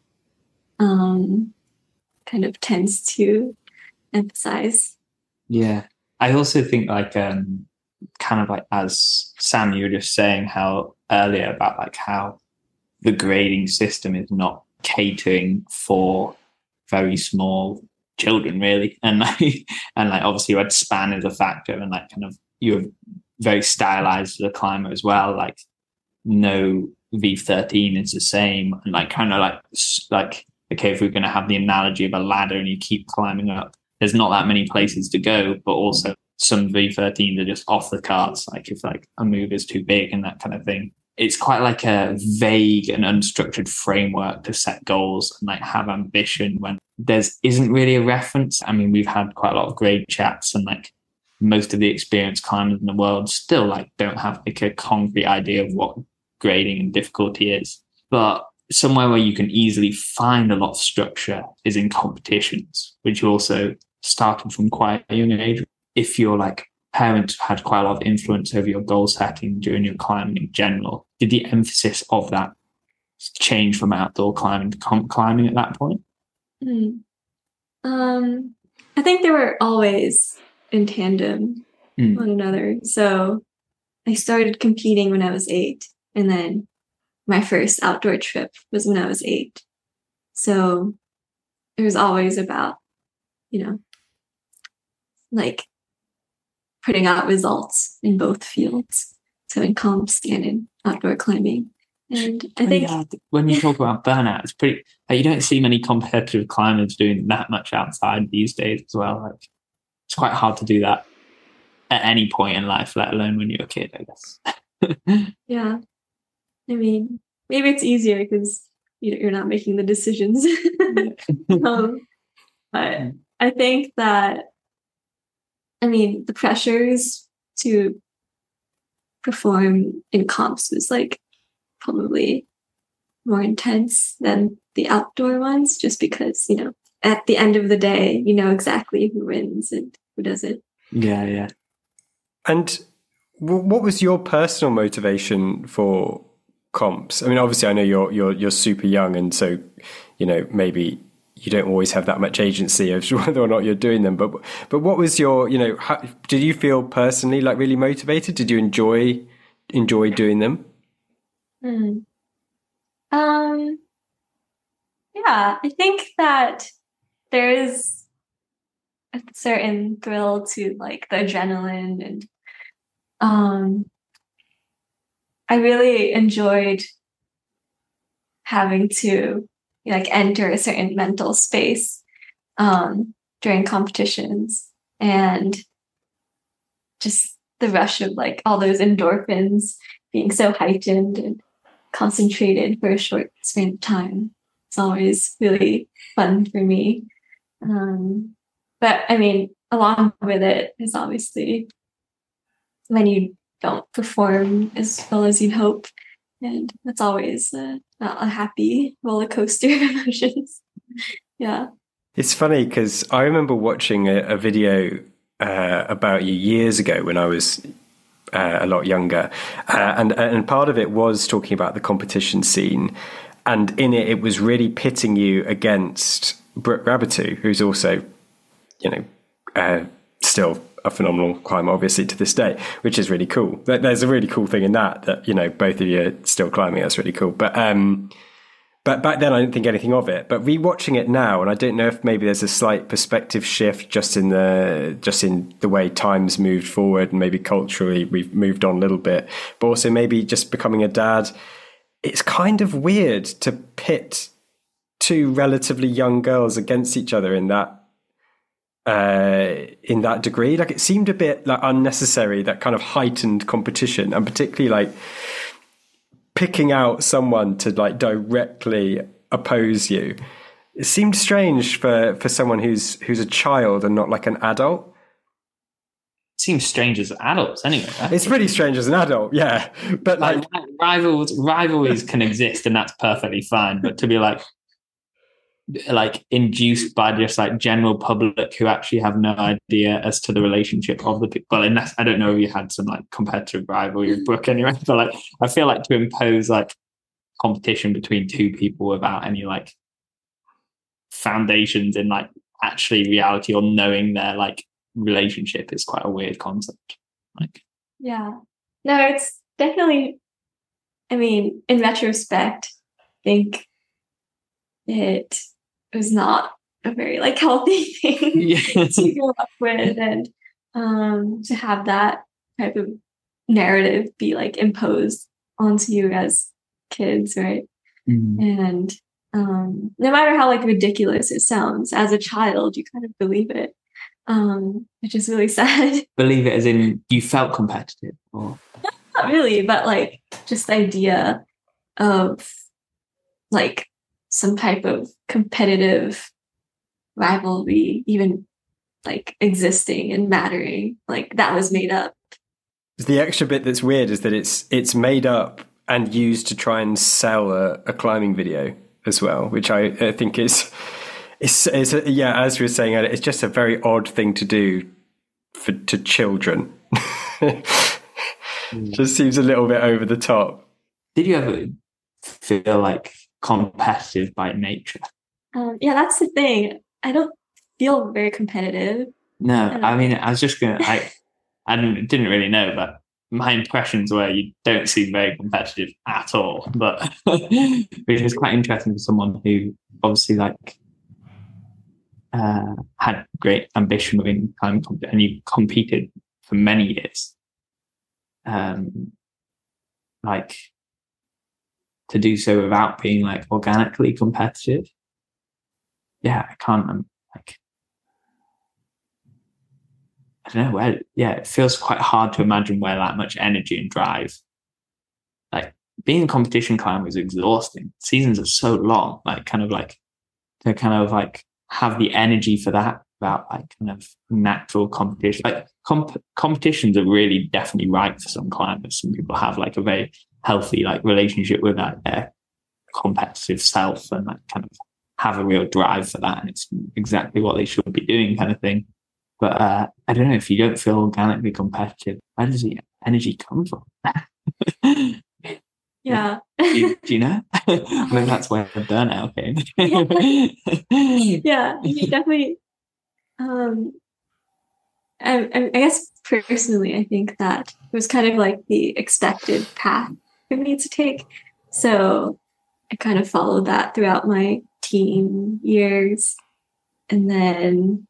kind of tends to emphasize. Yeah. I also think like kind of like as Sam, you were just saying how earlier about like how the grading system is not catering for very small children really. And like obviously you had span as a factor, and like kind of you're very stylized as a climber as well. Like no V13 is the same, and like kind of like okay, if we're going to have the analogy of a ladder and you keep climbing up, there's not that many places to go, but also some V13s are just off the carts, like if like a move is too big and that kind of thing. It's quite like a vague and unstructured framework to set goals and like have ambition when there isn't really a reference. I mean, we've had quite a lot of grade chats, and like most of the experienced climbers in the world still like don't have like a concrete idea of what grading and difficulty is. But somewhere where you can easily find a lot of structure is in competitions, which also started from quite a young age. If your like parents had quite a lot of influence over your goal setting during your climbing in general, did the emphasis of that change from outdoor climbing to climbing at that point? I think they were always in tandem one another. So I started competing when I was 8, and then my first outdoor trip was when I was 8. So it was always about, like putting out results in both fields. So in comps and in outdoor climbing. And I think when you talk about burnout, it's pretty, like, you don't see many competitive climbers doing that much outside these days as well. Like, it's quite hard to do that at any point in life, let alone when you're a kid, I guess. Yeah. I mean, maybe it's easier because you're not making the decisions. But I think that, the pressures to perform in comps was like probably more intense than the outdoor ones, just because, at the end of the day, you know exactly who wins and who doesn't. Yeah. And what was your personal motivation for comps? I mean, obviously, I know you're super young, and so maybe you don't always have that much agency of whether or not you're doing them. But what was your did you feel personally like really motivated? Did you enjoy doing them? Yeah, I think that there is a certain thrill to like the adrenaline, and I really enjoyed having to like enter a certain mental space during competitions, and just the rush of like all those endorphins being so heightened and concentrated for a short span of time. It's always really fun for me. But along with it is obviously when you don't perform as well as you'd hope. And that's always not a happy roller coaster of emotions. Yeah. It's funny because I remember watching a video about you years ago when I was a lot younger. And part of it was talking about the competition scene. And in it was really pitting you against Brooke Raboutou, who's also, still a phenomenal climber, obviously, to this day, which is really cool. There's a really cool thing in that both of you are still climbing. That's really cool. But back then I didn't think anything of it. But rewatching it now, and I don't know if maybe there's a slight perspective shift just in the way time's moved forward, and maybe culturally we've moved on a little bit, but also maybe just becoming a dad. It's kind of weird to pit two relatively young girls against each other in that degree. Like, it seemed a bit like unnecessary, that kind of heightened competition, and particularly like picking out someone to like directly oppose you. It seemed strange for someone who's a child and not like an adult. Seems strange as adults anyway, right? It's pretty strange as an adult, yeah. But like rivalries can exist, and that's perfectly fine. But to be like induced by just like general public who actually have no idea as to the relationship of the people. Well, unless, I don't know if you had some like competitive rivalry with Brooke anyway, but like I feel like to impose like competition between two people without any like foundations in like actually reality or knowing their like relationship is quite a weird concept. Like, yeah, no, it's definitely, in retrospect, I think it was not a very like healthy thing to grow up with, and to have that type of narrative be like imposed onto you as kids, right? And no matter how like ridiculous it sounds, as a child you kind of believe it, which is really sad. Believe it as in you felt competitive, or not really, but like just the idea of like some type of competitive rivalry even like existing and mattering. Like that was made up. The extra bit that's weird is that it's made up and used to try and sell a climbing video as well, which I think is yeah, as we were saying, it's just a very odd thing to do to children. Just seems a little bit over the top. Did you ever feel like competitive by nature? Yeah, that's the thing. I don't feel very competitive. No, I mean, I was just gonna. I didn't really know, but my impressions were you don't seem very competitive at all. But which is quite interesting for someone who obviously like had great ambition within climbing competition, and you competed for many years. Like to do so without being like organically competitive. Yeah, I can't. Like, I don't know where. Yeah, it feels quite hard to imagine where that much energy and drive. Like being a competition climber is exhausting. Seasons are so long. Like to have the energy for that without like kind of natural competition. Like competitions are really definitely right for some climbers. Some people have like a very healthy like relationship with their competitive self and like kind of have a real drive for that, and it's exactly what they should be doing, kind of thing. But I don't know, if you don't feel organically competitive, where does the energy come from? Yeah. Do you know? I mean, that's where the burnout came. Yeah, definitely. I guess personally, I think that it was kind of like the expected path for me to take. So I kind of followed that throughout my teen years. And then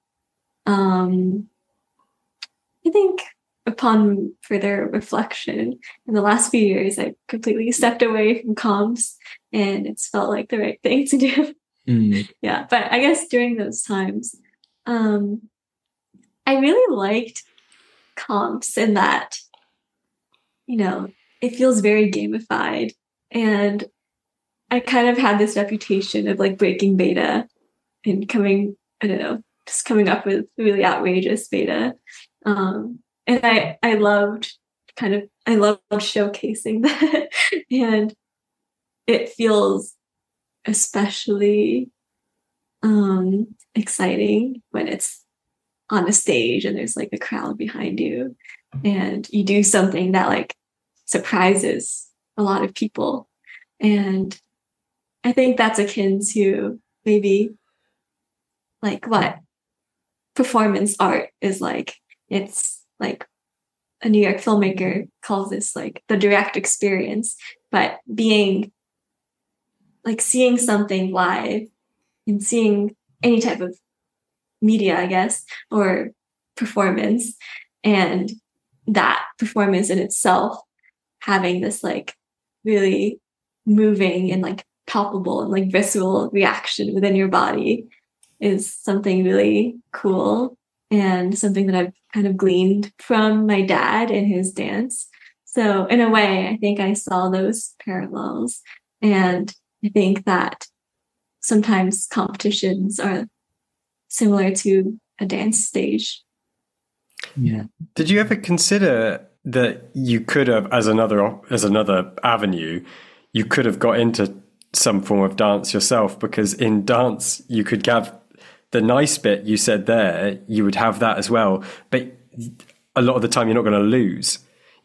I think upon further reflection in the last few years, I completely stepped away from comps, and it's felt like the right thing to do. Yeah, but I guess during those times, I really liked comps in that, it feels very gamified, and I kind of had this reputation of like breaking beta and coming up with really outrageous beta. And I loved showcasing that. And it feels especially exciting when it's on a stage and there's like a crowd behind you and you do something that like surprises a lot of people. And I think that's akin to maybe like what performance art is like. It's like a New York filmmaker calls this like the direct experience, but being like seeing something live and seeing any type of media, I guess, or performance, and that performance in itself having this like really moving and like palpable and like visceral reaction within your body is something really cool, and something that I've kind of gleaned from my dad and his dance. So in a way, I think I saw those parallels, and I think that sometimes competitions are similar to a dance stage. Yeah. Did you ever consider that you could have, as another avenue, you could have got into some form of dance yourself? Because in dance, you could have the nice bit you said there, you would have that as well. But a lot of the time, you're not going to lose.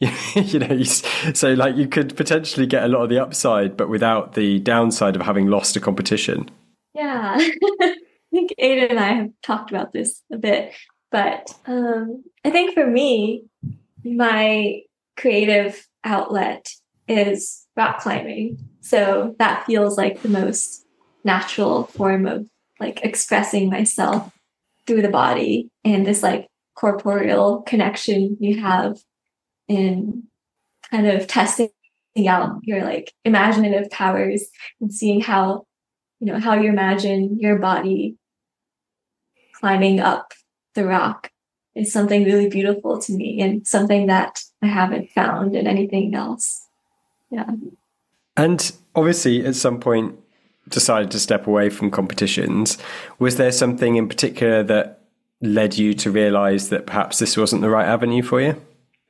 So like you could potentially get a lot of the upside, but without the downside of having lost a competition. Yeah, I think Aiden and I have talked about this a bit, but I think for me, my creative outlet is rock climbing. So that feels like the most natural form of like expressing myself through the body, and this like corporeal connection you have in kind of testing out your like imaginative powers and seeing how you imagine your body climbing up the rock is something really beautiful to me, and something that I haven't found in anything else. Yeah. And obviously at some point decided to step away from competitions. Was there something in particular that led you to realize that perhaps this wasn't the right avenue for you?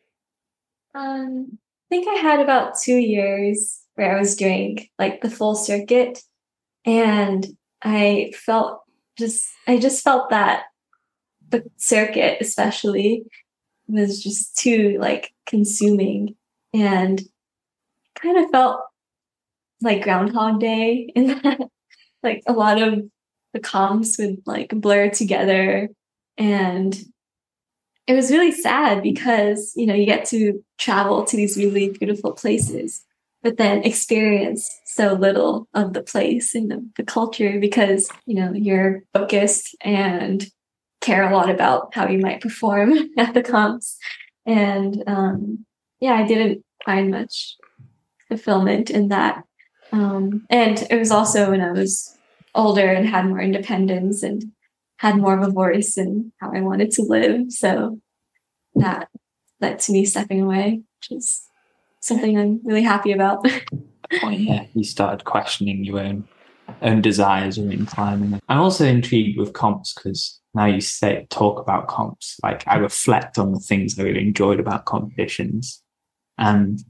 I think I had about 2 years where I was doing like the full circuit, and I just felt that the circuit especially was just too like consuming, and kind of felt like Groundhog Day in that like a lot of the comps would like blur together, and it was really sad because, you know, you get to travel to these really beautiful places, but then experience so little of the place and the culture because, you know, you're focused and care a lot about how you might perform at the comps. And yeah, I didn't find much fulfillment in that. And it was also when I was older and had more independence and had more of a voice in how I wanted to live. So that led to me stepping away, which is something I'm really happy about. Point, yeah, you started questioning your own desires in climbing. I'm also intrigued with comps because now you talk about comps, like I reflect on the things I really enjoyed about competitions, and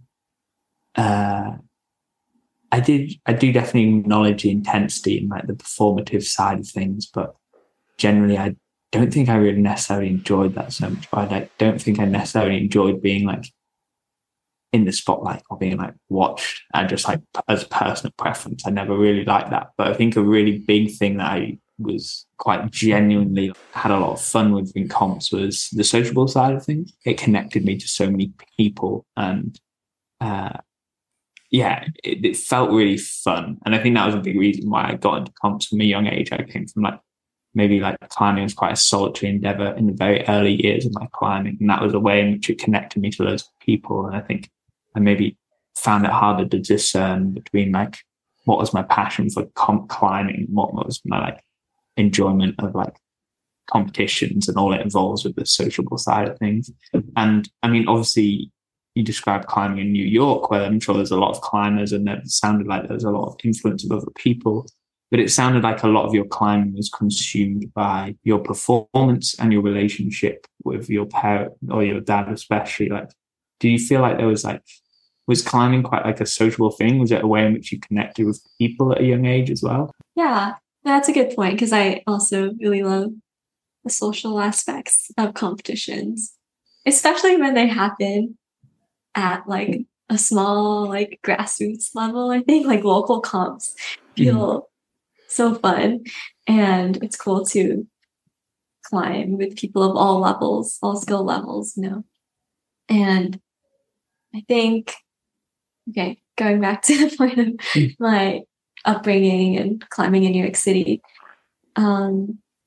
I do definitely acknowledge the intensity and like the performative side of things, but generally I don't think I really necessarily enjoyed that so much. But I don't think I necessarily enjoyed being like in the spotlight or being like watched. I just like as a personal preference, I never really liked that. But I think a really big thing that I was quite genuinely had a lot of fun with in comps was the sociable side of things. It connected me to so many people, and yeah, it felt really fun. And I think that was a big reason why I got into comps from a young age. I came from like maybe like climbing was quite a solitary endeavor in the very early years of my climbing, and that was a way in which it connected me to loads of people. And I think I maybe found it harder to discern between like what was my passion for climbing, what was my like enjoyment of like competitions and all it involves with the sociable side of things. And I mean, obviously you described climbing in New York, where I'm sure there's a lot of climbers, and it sounded like there was a lot of influence of other people. But it sounded like a lot of your climbing was consumed by your performance and your relationship with your parent or your dad, especially. Like, do you feel like was climbing quite like a sociable thing? Was it a way in which you connected with people at a young age as well? Yeah, that's a good point, because I also really love the social aspects of competitions, especially when they happen at like a small like grassroots level. I think like local comps feel so fun, and it's cool to climb with people of all levels, all skill levels, you know. And I think, okay, going back to the point of my upbringing and climbing in New York City, I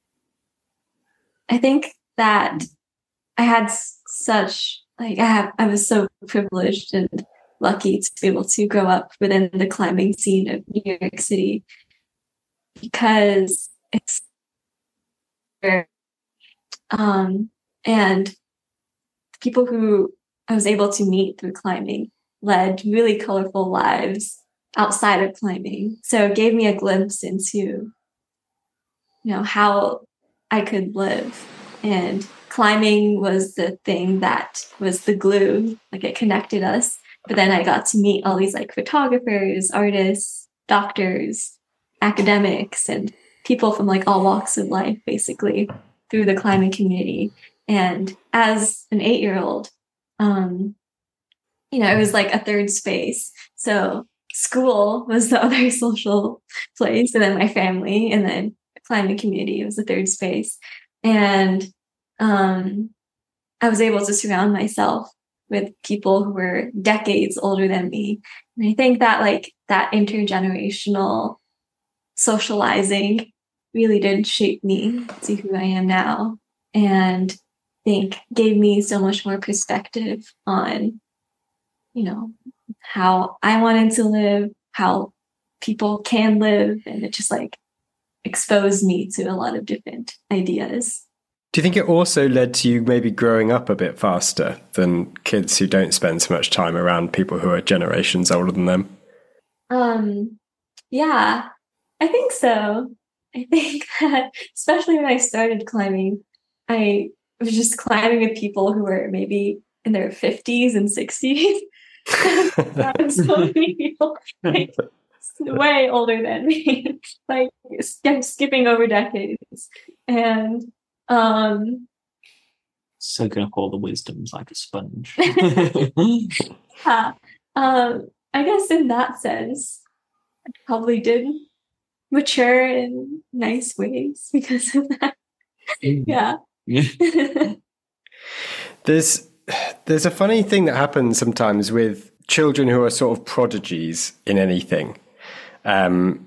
think that I had such like I was so privileged and lucky to be able to grow up within the climbing scene of New York City, because it's and people who I was able to meet through climbing led really colorful lives outside of climbing. So it gave me a glimpse into, you know, how I could live. And climbing was the thing that was the glue, like it connected us. But then I got to meet all these like photographers, artists, doctors, academics, and people from like all walks of life, basically, through the climbing community. And as an 8-year-old, you know, it was like a third space. So school was the other social place, and then my family, and then the climbing community was the third space. And I was able to surround myself with people who were decades older than me. And I think that like that intergenerational socializing really did shape me to who I am now, and I think gave me so much more perspective on, you know, how I wanted to live, how people can live, and it just like exposed me to a lot of different ideas. Do you think it also led to you maybe growing up a bit faster than kids who don't spend so much time around people who are generations older than them? Yeah, I think so. I think that especially when I started climbing, I was just climbing with people who were maybe in their 50s and 60s. So many people like way older than me, like skipping over decades. And soaking up all the wisdoms like a sponge. yeah, I guess in that sense, I probably did mature in nice ways because of that. Yeah. There's a funny thing that happens sometimes with children who are sort of prodigies in anything. And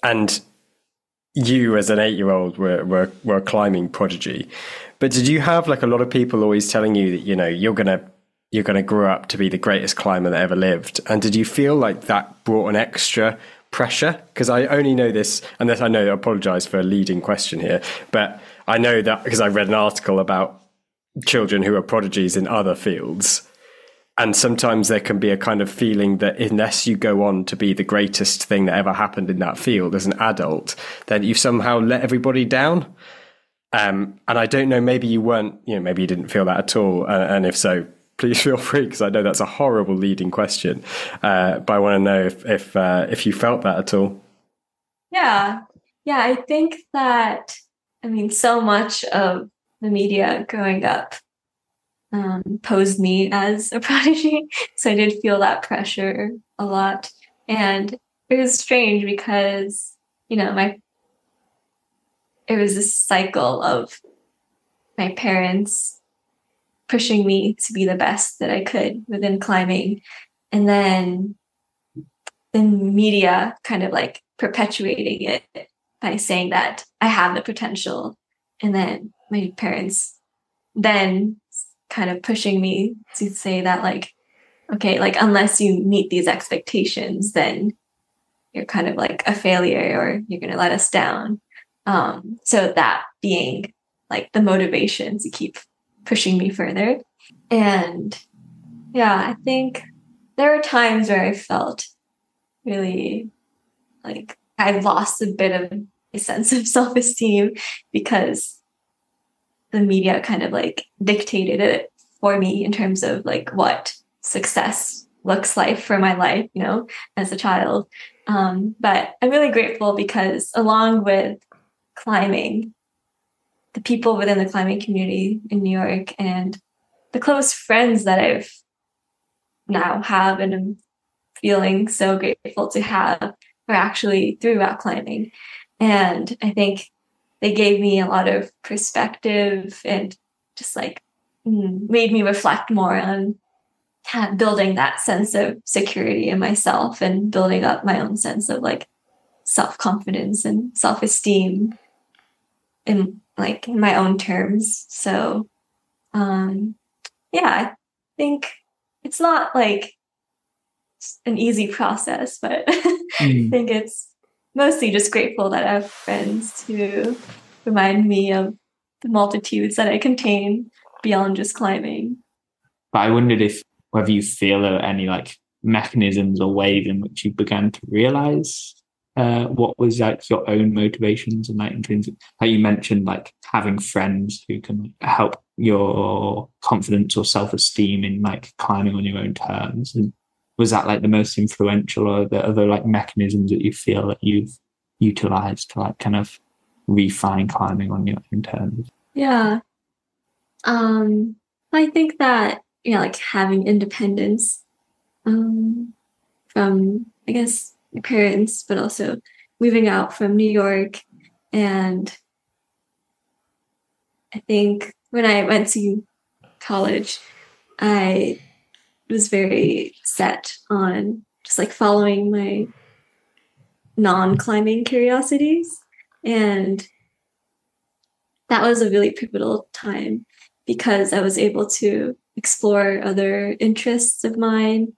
you as an 8-year-old were a climbing prodigy. But did you have like a lot of people always telling you that, you know, you're gonna grow up to be the greatest climber that ever lived? And did you feel like that brought an extra pressure? Because I only know this, and I know I apologize for a leading question here, but I know that because I read an article about children who are prodigies in other fields. And sometimes there can be a kind of feeling that unless you go on to be the greatest thing that ever happened in that field as an adult, then you've somehow let everybody down. And I don't know, maybe you weren't, you know, maybe you didn't feel that at all. And if so, please feel free, because I know that's a horrible leading question. But I want to know if you felt that at all. Yeah. Yeah, I think that, I mean, so much of the media growing up posed me as a prodigy. So I did feel that pressure a lot. And it was strange because, you know, it was this cycle of my parents pushing me to be the best that I could within climbing. And then the media kind of like perpetuating it by saying that I have the potential. And then my parents then kind of pushing me to say that, like, okay, like, unless you meet these expectations, then you're kind of like a failure or you're going to let us down. So that being like the motivation to keep pushing me further. And yeah, I think there were times where I felt really like I lost a bit of a sense of self-esteem because the media kind of like dictated it for me in terms of like what success looks like for my life, you know, as a child. But I'm really grateful because along with climbing, the people within the climbing community in New York and the close friends that I've now have and I'm feeling so grateful to have are actually through rock climbing. And I think they gave me a lot of perspective and just like made me reflect more on building that sense of security in myself and building up my own sense of like self-confidence and self-esteem in like in my own terms. So yeah, I think it's not like an easy process, but I think it's mostly just grateful that I have friends to remind me of the multitudes that I contain beyond just climbing. But I wondered whether you feel there are any like mechanisms or ways in which you began to realize what was like your own motivations and like intrinsic, like you mentioned, like having friends who can help your confidence or self-esteem in like climbing on your own terms. And was that like the most influential, or are there other like mechanisms that you feel that you've utilized to like kind of refine climbing on your own terms? Yeah. I think that, you know, like having independence from, I guess, my parents, but also moving out from New York. And I think when I went to college, I was very set on just like following my non-climbing curiosities. And that was a really pivotal time because I was able to explore other interests of mine,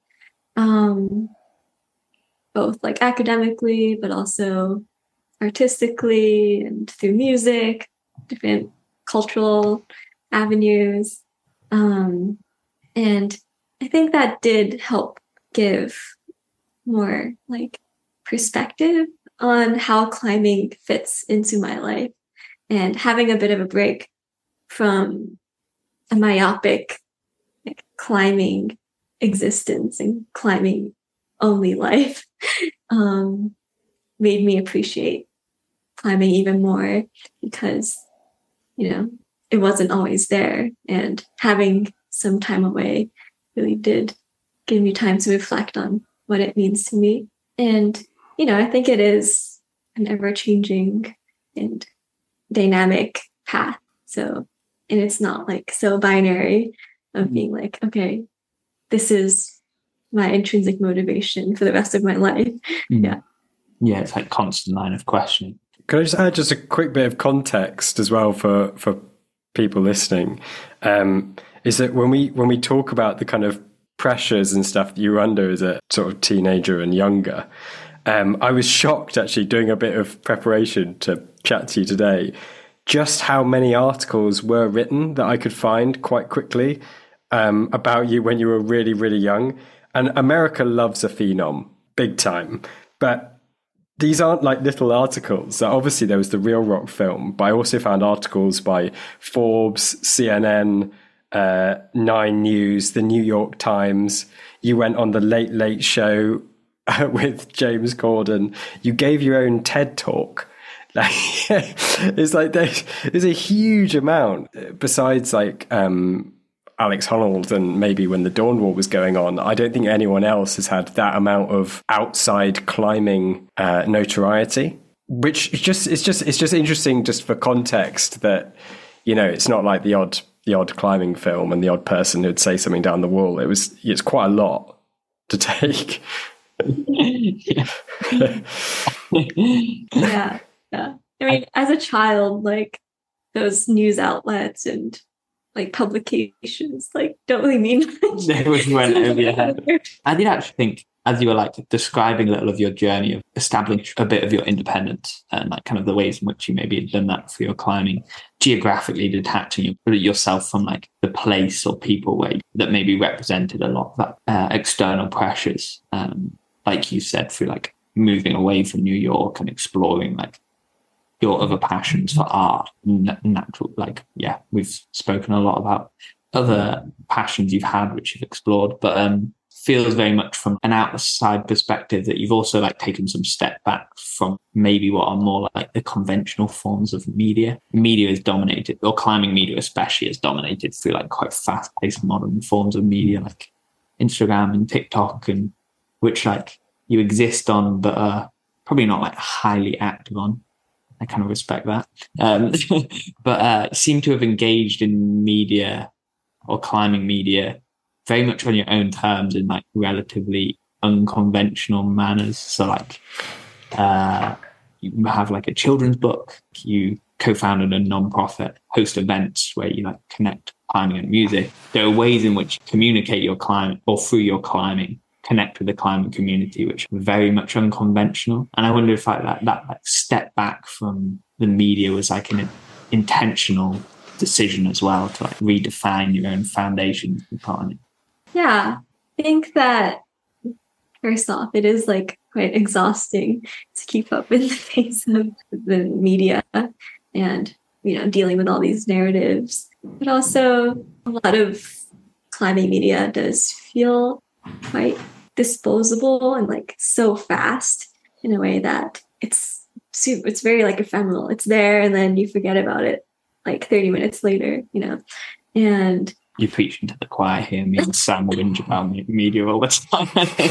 both like academically, but also artistically and through music, different cultural avenues. And I think that did help give more like perspective on how climbing fits into my life. And having a bit of a break from a myopic like, climbing existence and climbing only life made me appreciate climbing even more because, it wasn't always there. And having some time away really did give me time to reflect on what it means to me. And, I think it is an ever-changing and dynamic path. So, and it's not like so binary of being like, okay, this is my intrinsic motivation for the rest of my life. Yeah. Yeah, it's like constant line of questioning. Could I just add just a quick bit of context as well for people listening? Is that when we talk about the kind of pressures and stuff that you were under as a sort of teenager and younger, I was shocked actually doing a bit of preparation to chat to you today, just how many articles were written that I could find quite quickly about you when you were really, really young. And America loves a phenom, big time. But these aren't like little articles. So obviously there was the Real Rock film, but I also found articles by Forbes, CNN, Nine News, the New York Times. You went on the Late Late Show with James Corden. You gave your own TED Talk. Like, it's like there's a huge amount besides like Alex Honnold and maybe when the Dawn Wall was going on. I don't think anyone else has had that amount of outside climbing notoriety, which it's just interesting just for context that, it's not like the odd climbing film and the odd person who'd say something down the wall. It's quite a lot to take. Yeah. I mean, as a child, like those news outlets and like publications, like don't really mean much. They went over your head. I did actually think, as you were like describing a little of your journey of establishing a bit of your independence and like kind of the ways in which you maybe had done that for your climbing, geographically detaching yourself from like the place or people that maybe represented a lot of that external pressures. Like you said, through like moving away from New York and exploring like your other passions for art, natural, like, yeah, we've spoken a lot about other passions you've had, which you've explored, but feels very much from an outside perspective that you've also like taken some step back from maybe what are more like the conventional forms of media. Media is dominated, or climbing media especially is dominated through like quite fast-paced modern forms of media like Instagram and TikTok, and which like you exist on but are probably not like highly active on. I kind of respect that. But seem to have engaged in media or climbing media very much on your own terms in like relatively unconventional manners. So like you have like a children's book, you co-founded a non-profit, host events where you like connect climbing and music. There are ways in which you communicate your climbing, or through your climbing, connect with the climbing community, which are very much unconventional. And I wonder if like that like step back from the media was like an intentional decision as well to like redefine your own foundations and put on it. Yeah, I think that first off, it is like quite exhausting to keep up in the face of the media and, dealing with all these narratives. But also a lot of climbing media does feel quite disposable and like so fast in a way that it's very like ephemeral. It's there and then you forget about it like 30 minutes later, and you preach into the choir here. Me and Sam whinge about media all the time.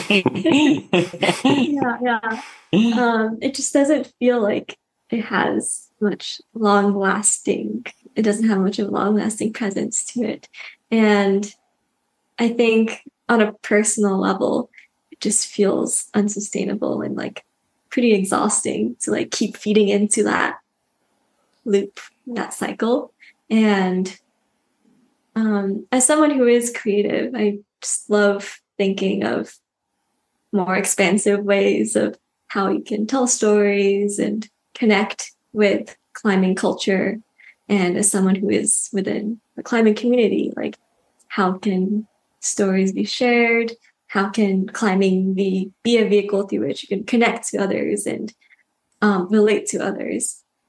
Yeah. It just doesn't feel like it has much long-lasting. It doesn't have much of a long-lasting presence to it, and I think on a personal level, it just feels unsustainable and like pretty exhausting to like keep feeding into that loop, that cycle. And as someone who is creative, I just love thinking of more expansive ways of how you can tell stories and connect with climbing culture. And as someone who is within the climbing community, like how can stories be shared? How can climbing be a vehicle through which you can connect to others and relate to others?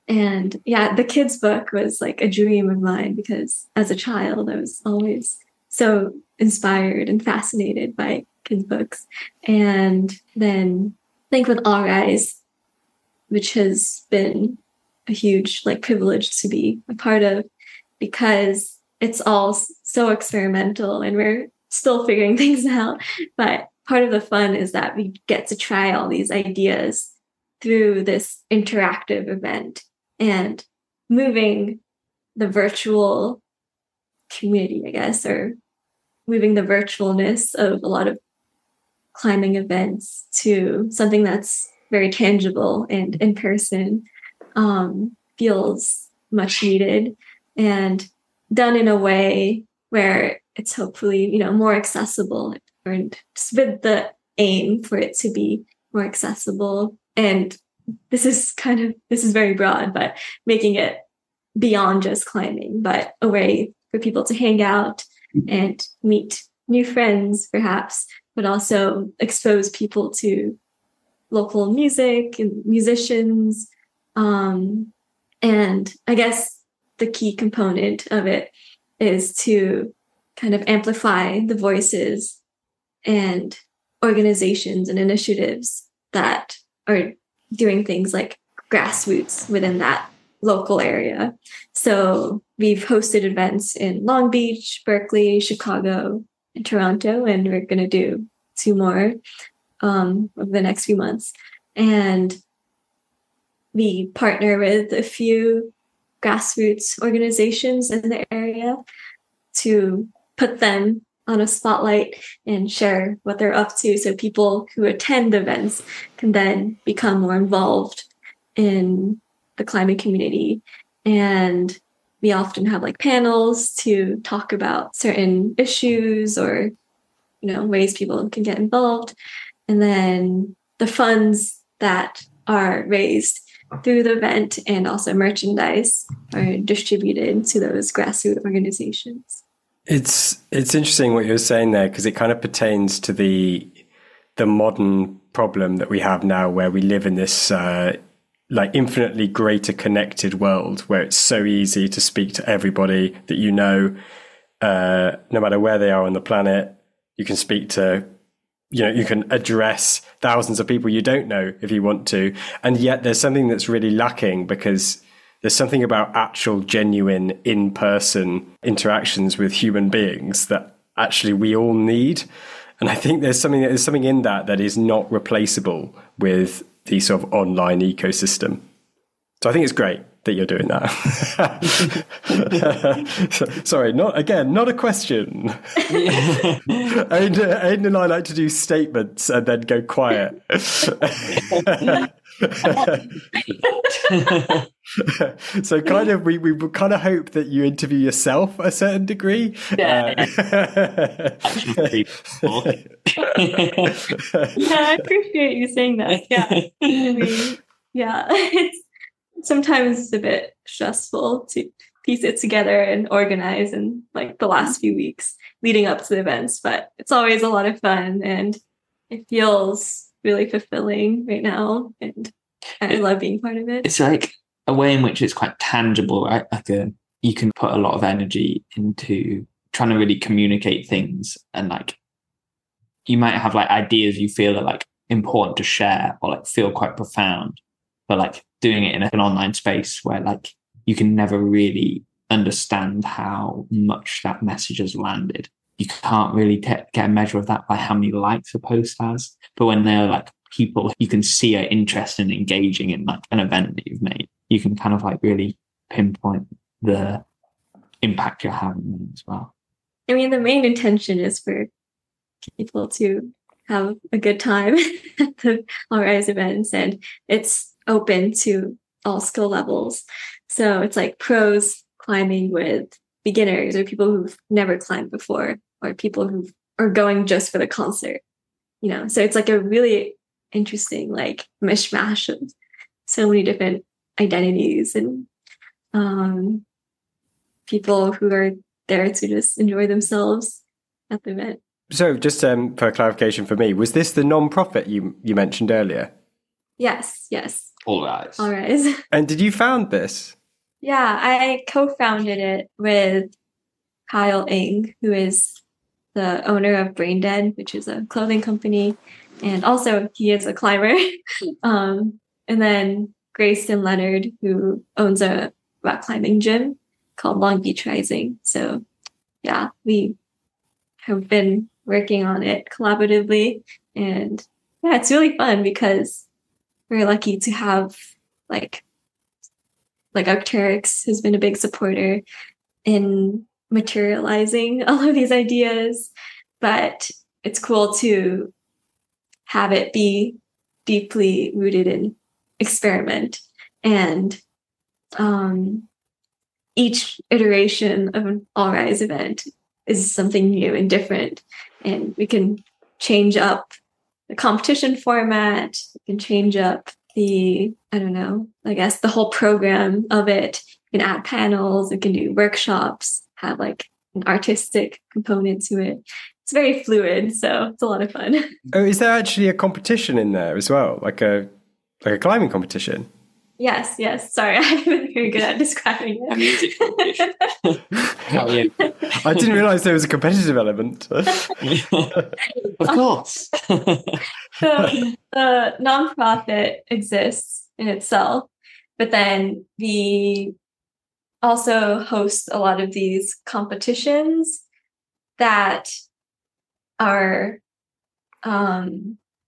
And yeah, the kids' book was like a dream of mine because as a child, I was always so inspired and fascinated by kids' books. And then I think with All Rise, which has been a huge like privilege to be a part of, because it's all so experimental and we're still figuring things out. But part of the fun is that we get to try all these ideas through this interactive event and moving the virtual community, I guess, or moving the virtualness of a lot of climbing events to something that's very tangible and in person, feels much needed and done in a way where it's hopefully, you know, more accessible, and with the aim for it to be more accessible. And this is very broad, but making it beyond just climbing, but a way for people to hang out and meet new friends, perhaps, but also expose people to local music and musicians. And I guess the key component of it is to kind of amplify the voices and organizations and initiatives that are doing things like grassroots within that local area. So we've hosted events in Long Beach, Berkeley, Chicago, and Toronto, and we're going to do 2 more over the next few months. And we partner with a few grassroots organizations in the area to put them on a spotlight and share what they're up to, so people who attend events can then become more involved in the climbing community. And we often have like panels to talk about certain issues or, you know, ways people can get involved. And then the funds that are raised through the event and also merchandise are distributed to those grassroots organizations. It's interesting what you're saying there, because it kind of pertains to the modern problem that we have now, where we live in this like infinitely greater connected world, where it's so easy to speak to everybody that you know, no matter where they are on the planet. You can speak to, you know, you can address thousands of people you don't know if you want to. And yet there's something that's really lacking, because there's something about actual, genuine, in-person interactions with human beings that actually we all need. And I think there's something in that is not replaceable with the sort of online ecosystem. So I think it's great that you're doing that. Sorry, not a question. Aidan and I like to do statements and then go quiet. So kind of we kind of hope that you interview yourself a certain degree. Yeah, I appreciate you saying that. Yeah, it's sometimes a bit stressful to piece it together and organize in like the last few weeks leading up to the events, but it's always a lot of fun and it feels really fulfilling right now, and I love being part of it. It's like a way in which it's quite tangible, right? Like you can put a lot of energy into trying to really communicate things, and like you might have like ideas you feel are like important to share or like feel quite profound, but like doing it in an online space where like you can never really understand how much that message has landed. You can't really get a measure of that by how many likes a post has. But when they're like people you can see are interested in engaging in like an event that you've made, you can kind of like really pinpoint the impact you're having as well. I mean, the main intention is for people to have a good time at the All Rise events, and it's open to all skill levels. So it's like pros climbing with beginners or people who've never climbed before, or people who are going just for the concert, you know. So it's like a really interesting like mishmash of so many different identities and people who are there to just enjoy themselves at the event. So just for clarification for me, was this the non-profit you mentioned earlier? Yes. All Rise. All Rise. And did you found this? Yeah, I co-founded it with Kyle Ng, who is the owner of Brain Dead, which is a clothing company. And also he is a climber. And then Grayson Leonard, who owns a rock climbing gym called Long Beach Rising. So yeah, we have been working on it collaboratively. And yeah, it's really fun because we're lucky to have like Arc'teryx has been a big supporter in materializing all of these ideas, but it's cool to have it be deeply rooted in experiment. And each iteration of an All Rise event is something new and different, and we can change up the competition format, we can change up the whole program of it. You can add panels, you can do workshops, have like an artistic component to it. It's very fluid, so it's a lot of fun. Oh, is there actually a competition in there as well? Like a climbing competition? Yes. Sorry, I haven't been very good at describing it. A music competition. Oh, yeah. I didn't realise there was a competitive element. Of course. So the nonprofit exists in itself, but then we also host a lot of these competitions that are, I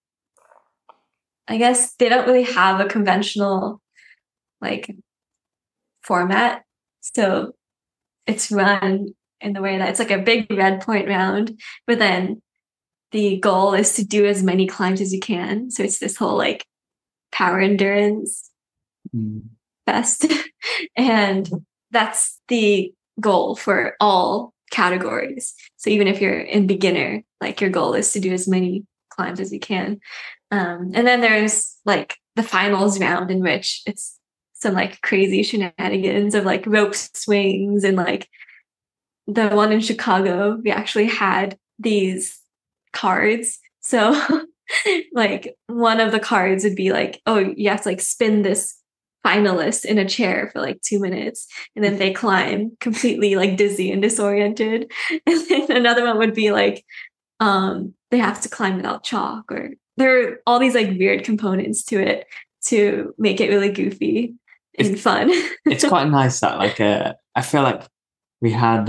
guess they don't really have a conventional like format. So it's run in the way that it's like a big red point round, but then the goal is to do as many climbs as you can. So it's this whole like power endurance fest. And that's the goal for all categories. So even if you're in beginner, like your goal is to do as many climbs as you can. And then there's like the finals round, in which it's some like crazy shenanigans of like rope swings, and like the one in Chicago, we actually had these cards. So like one of the cards would be like, oh, you have to like spin this finalist in a chair for like 2 minutes, and then they climb completely like dizzy and disoriented. And then another one would be like they have to climb without chalk, or there are all these like weird components to it to make it really goofy and fun. It's quite nice that like I feel like we had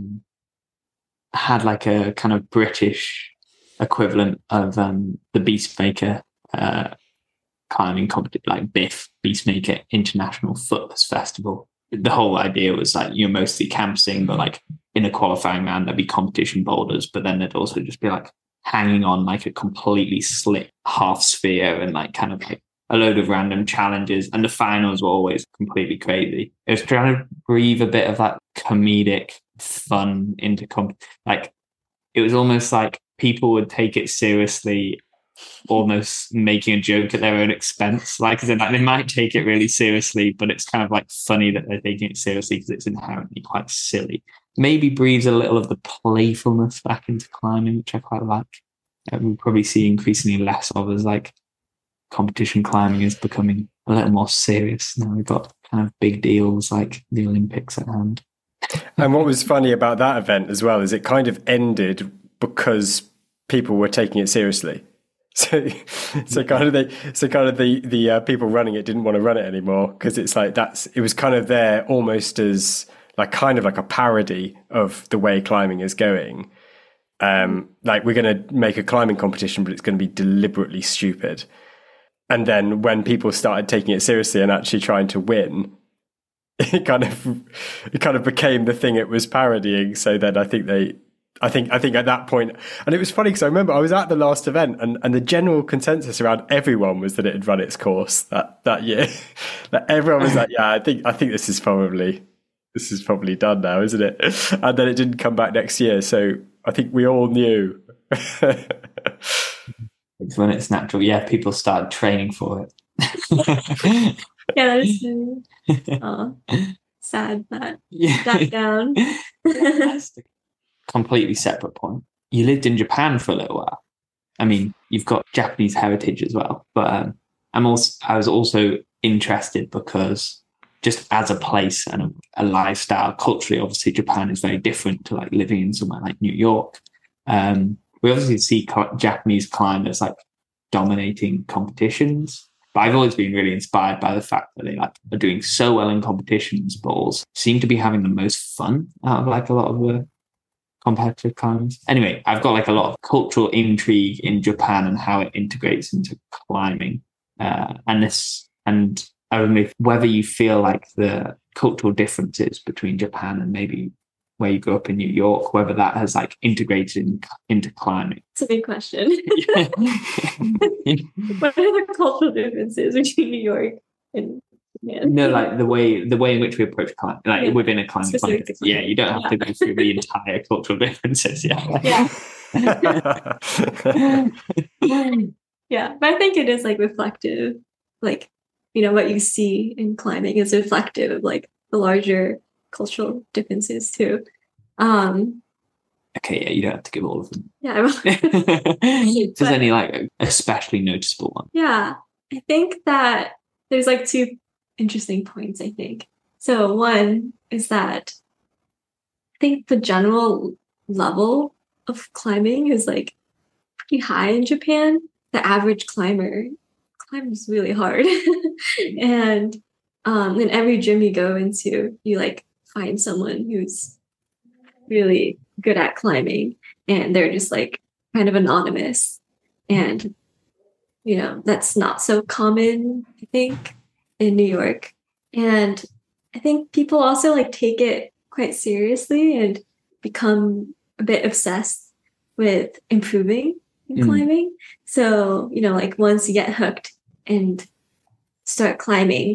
like a kind of British equivalent of the Beastmaker climbing competition, like BIFF, Beastmaker International Footless Festival. The whole idea was like you're mostly camping, but like in a qualifying round there'd be competition boulders, but then there'd also just be like hanging on like a completely slick half sphere and like kind of like a load of random challenges, and the finals were always completely crazy. It was trying to breathe a bit of that comedic fun into like it was almost like people would take it seriously, almost making a joke at their own expense. Like, as in, like they might take it really seriously, but it's kind of like funny that they're taking it seriously because it's inherently quite silly. Maybe breathes a little of the playfulness back into climbing, which I quite like. We'll probably see increasingly less of as like competition climbing is becoming a little more serious. Now we've got kind of big deals like the Olympics at hand. And what was funny about that event as well is it kind of ended because people were taking it seriously. So kind of the people running it didn't want to run it anymore, because it's like it was kind of there almost as like kind of like a parody of the way climbing is going. Like we're going to make a climbing competition, but it's going to be deliberately stupid. And then when people started taking it seriously and actually trying to win, it kind of became the thing it was parodying. So then I think at that point, and it was funny because I remember I was at the last event, and the general consensus around everyone was that it had run its course that year. That everyone was like, yeah, I think this is probably done now, isn't it? And then it didn't come back next year. So I think we all knew. It's when it's natural. Yeah, people started training for it. Yeah, that is so sad that died down. Completely separate point. You lived in Japan for a little while. I mean, you've got Japanese heritage as well, but I was also interested because just as a place and a lifestyle, culturally, obviously Japan is very different to like living in somewhere like New York. We obviously see Japanese climbers like dominating competitions, but I've always been really inspired by the fact that they like are doing so well in competitions, but also seem to be having the most fun out of like a lot of the competitive climbers. Anyway, I've got like a lot of cultural intrigue in Japan and how it integrates into climbing, and I don't know whether you feel like the cultural differences between Japan and maybe where you grew up in New York, whether that has like integrated into climbing. It's a big question. What are the cultural differences between New York and Japan? No, like the way in which we approach climbing, like within a climbing context. Yeah, you don't have to go through the entire cultural differences. Yeah. Yeah, but I think it is like reflective, like, what you see in climbing is reflective of like the larger cultural differences too. Okay, yeah, you don't have to give all of them. Yeah. If there's any like especially noticeable one. Yeah, I think that there's like two interesting points, I think. So one is that I think the general level of climbing is like pretty high in Japan. The average climber climbs really hard. And in every gym you go into, you like find someone who's really good at climbing, and they're just like kind of anonymous. And that's not so common, I think, in New York. And I think people also like take it quite seriously and become a bit obsessed with improving in climbing. So, like once you get hooked and start climbing,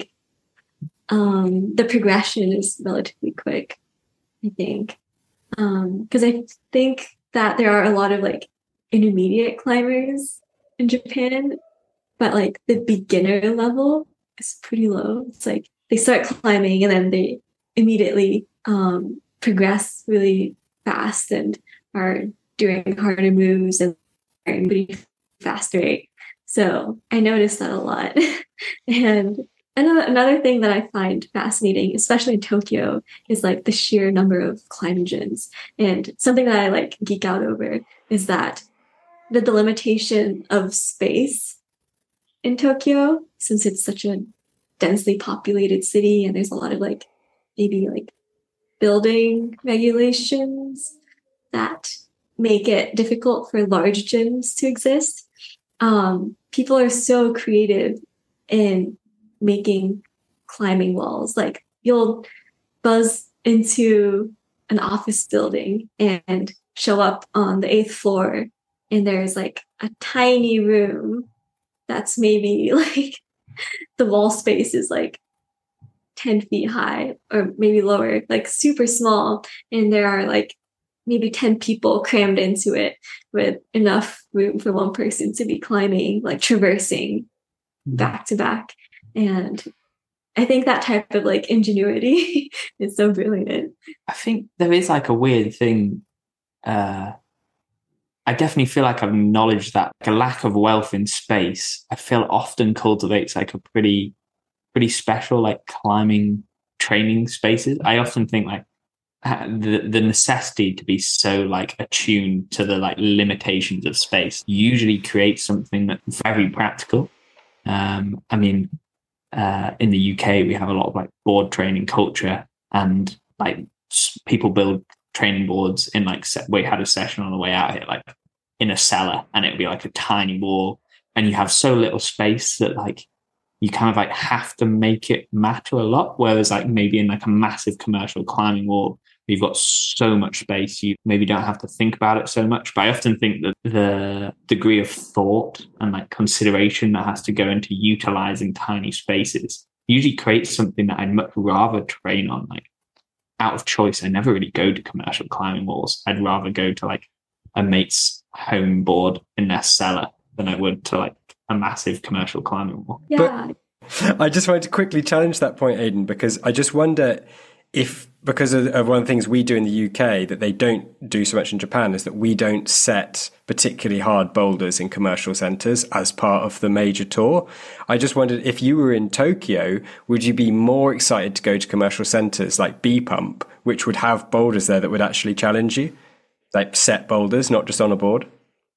the progression is relatively quick, I think. Because I think that there are a lot of like intermediate climbers in Japan, but like the beginner level is pretty low. It's like they start climbing and then they immediately progress really fast and are doing harder moves and pretty fast rate. So I noticed that a lot. And another thing that I find fascinating, especially in Tokyo, is like the sheer number of climbing gyms. And something that I like geek out over is that the delimitation of space in Tokyo, since it's such a densely populated city and there's a lot of like maybe like building regulations that make it difficult for large gyms to exist. People are so creative in making climbing walls. Like you'll buzz into an office building and show up on the 8th floor, and there's like a tiny room that's maybe like the wall space is like 10 feet high or maybe lower, like super small. And there are like maybe 10 people crammed into it with enough room for one person to be climbing, like traversing back to back. And I think that type of like ingenuity is so brilliant. I think there is like a weird thing. I definitely feel like I've acknowledged that like, a lack of wealth in space, I feel often cultivates like a pretty special like climbing training spaces. I often think like the necessity to be so like attuned to the like limitations of space usually creates something that's very practical. I mean, in the UK we have a lot of like board training culture, and like people build training boards in like we had a session on the way out here like in a cellar, and it would be like a tiny wall, and you have so little space that like you kind of like have to make it matter a lot, whereas like maybe in like a massive commercial climbing wall you've got so much space you maybe don't have to think about it so much. But I often think that the degree of thought and like consideration that has to go into utilizing tiny spaces usually creates something that I'd much rather train on. Like out of choice, I never really go to commercial climbing walls. I'd rather go to like a mate's home board in their cellar than I would to like a massive commercial climbing wall. Yeah. But I just wanted to quickly challenge that point, Aidan, because I just wonder if because of one of the things we do in the UK that they don't do so much in Japan is that we don't set particularly hard boulders in commercial centres as part of the major tour. I just wondered if you were in Tokyo, would you be more excited to go to commercial centres like B Pump, which would have boulders there that would actually challenge you, like set boulders, not just on a board?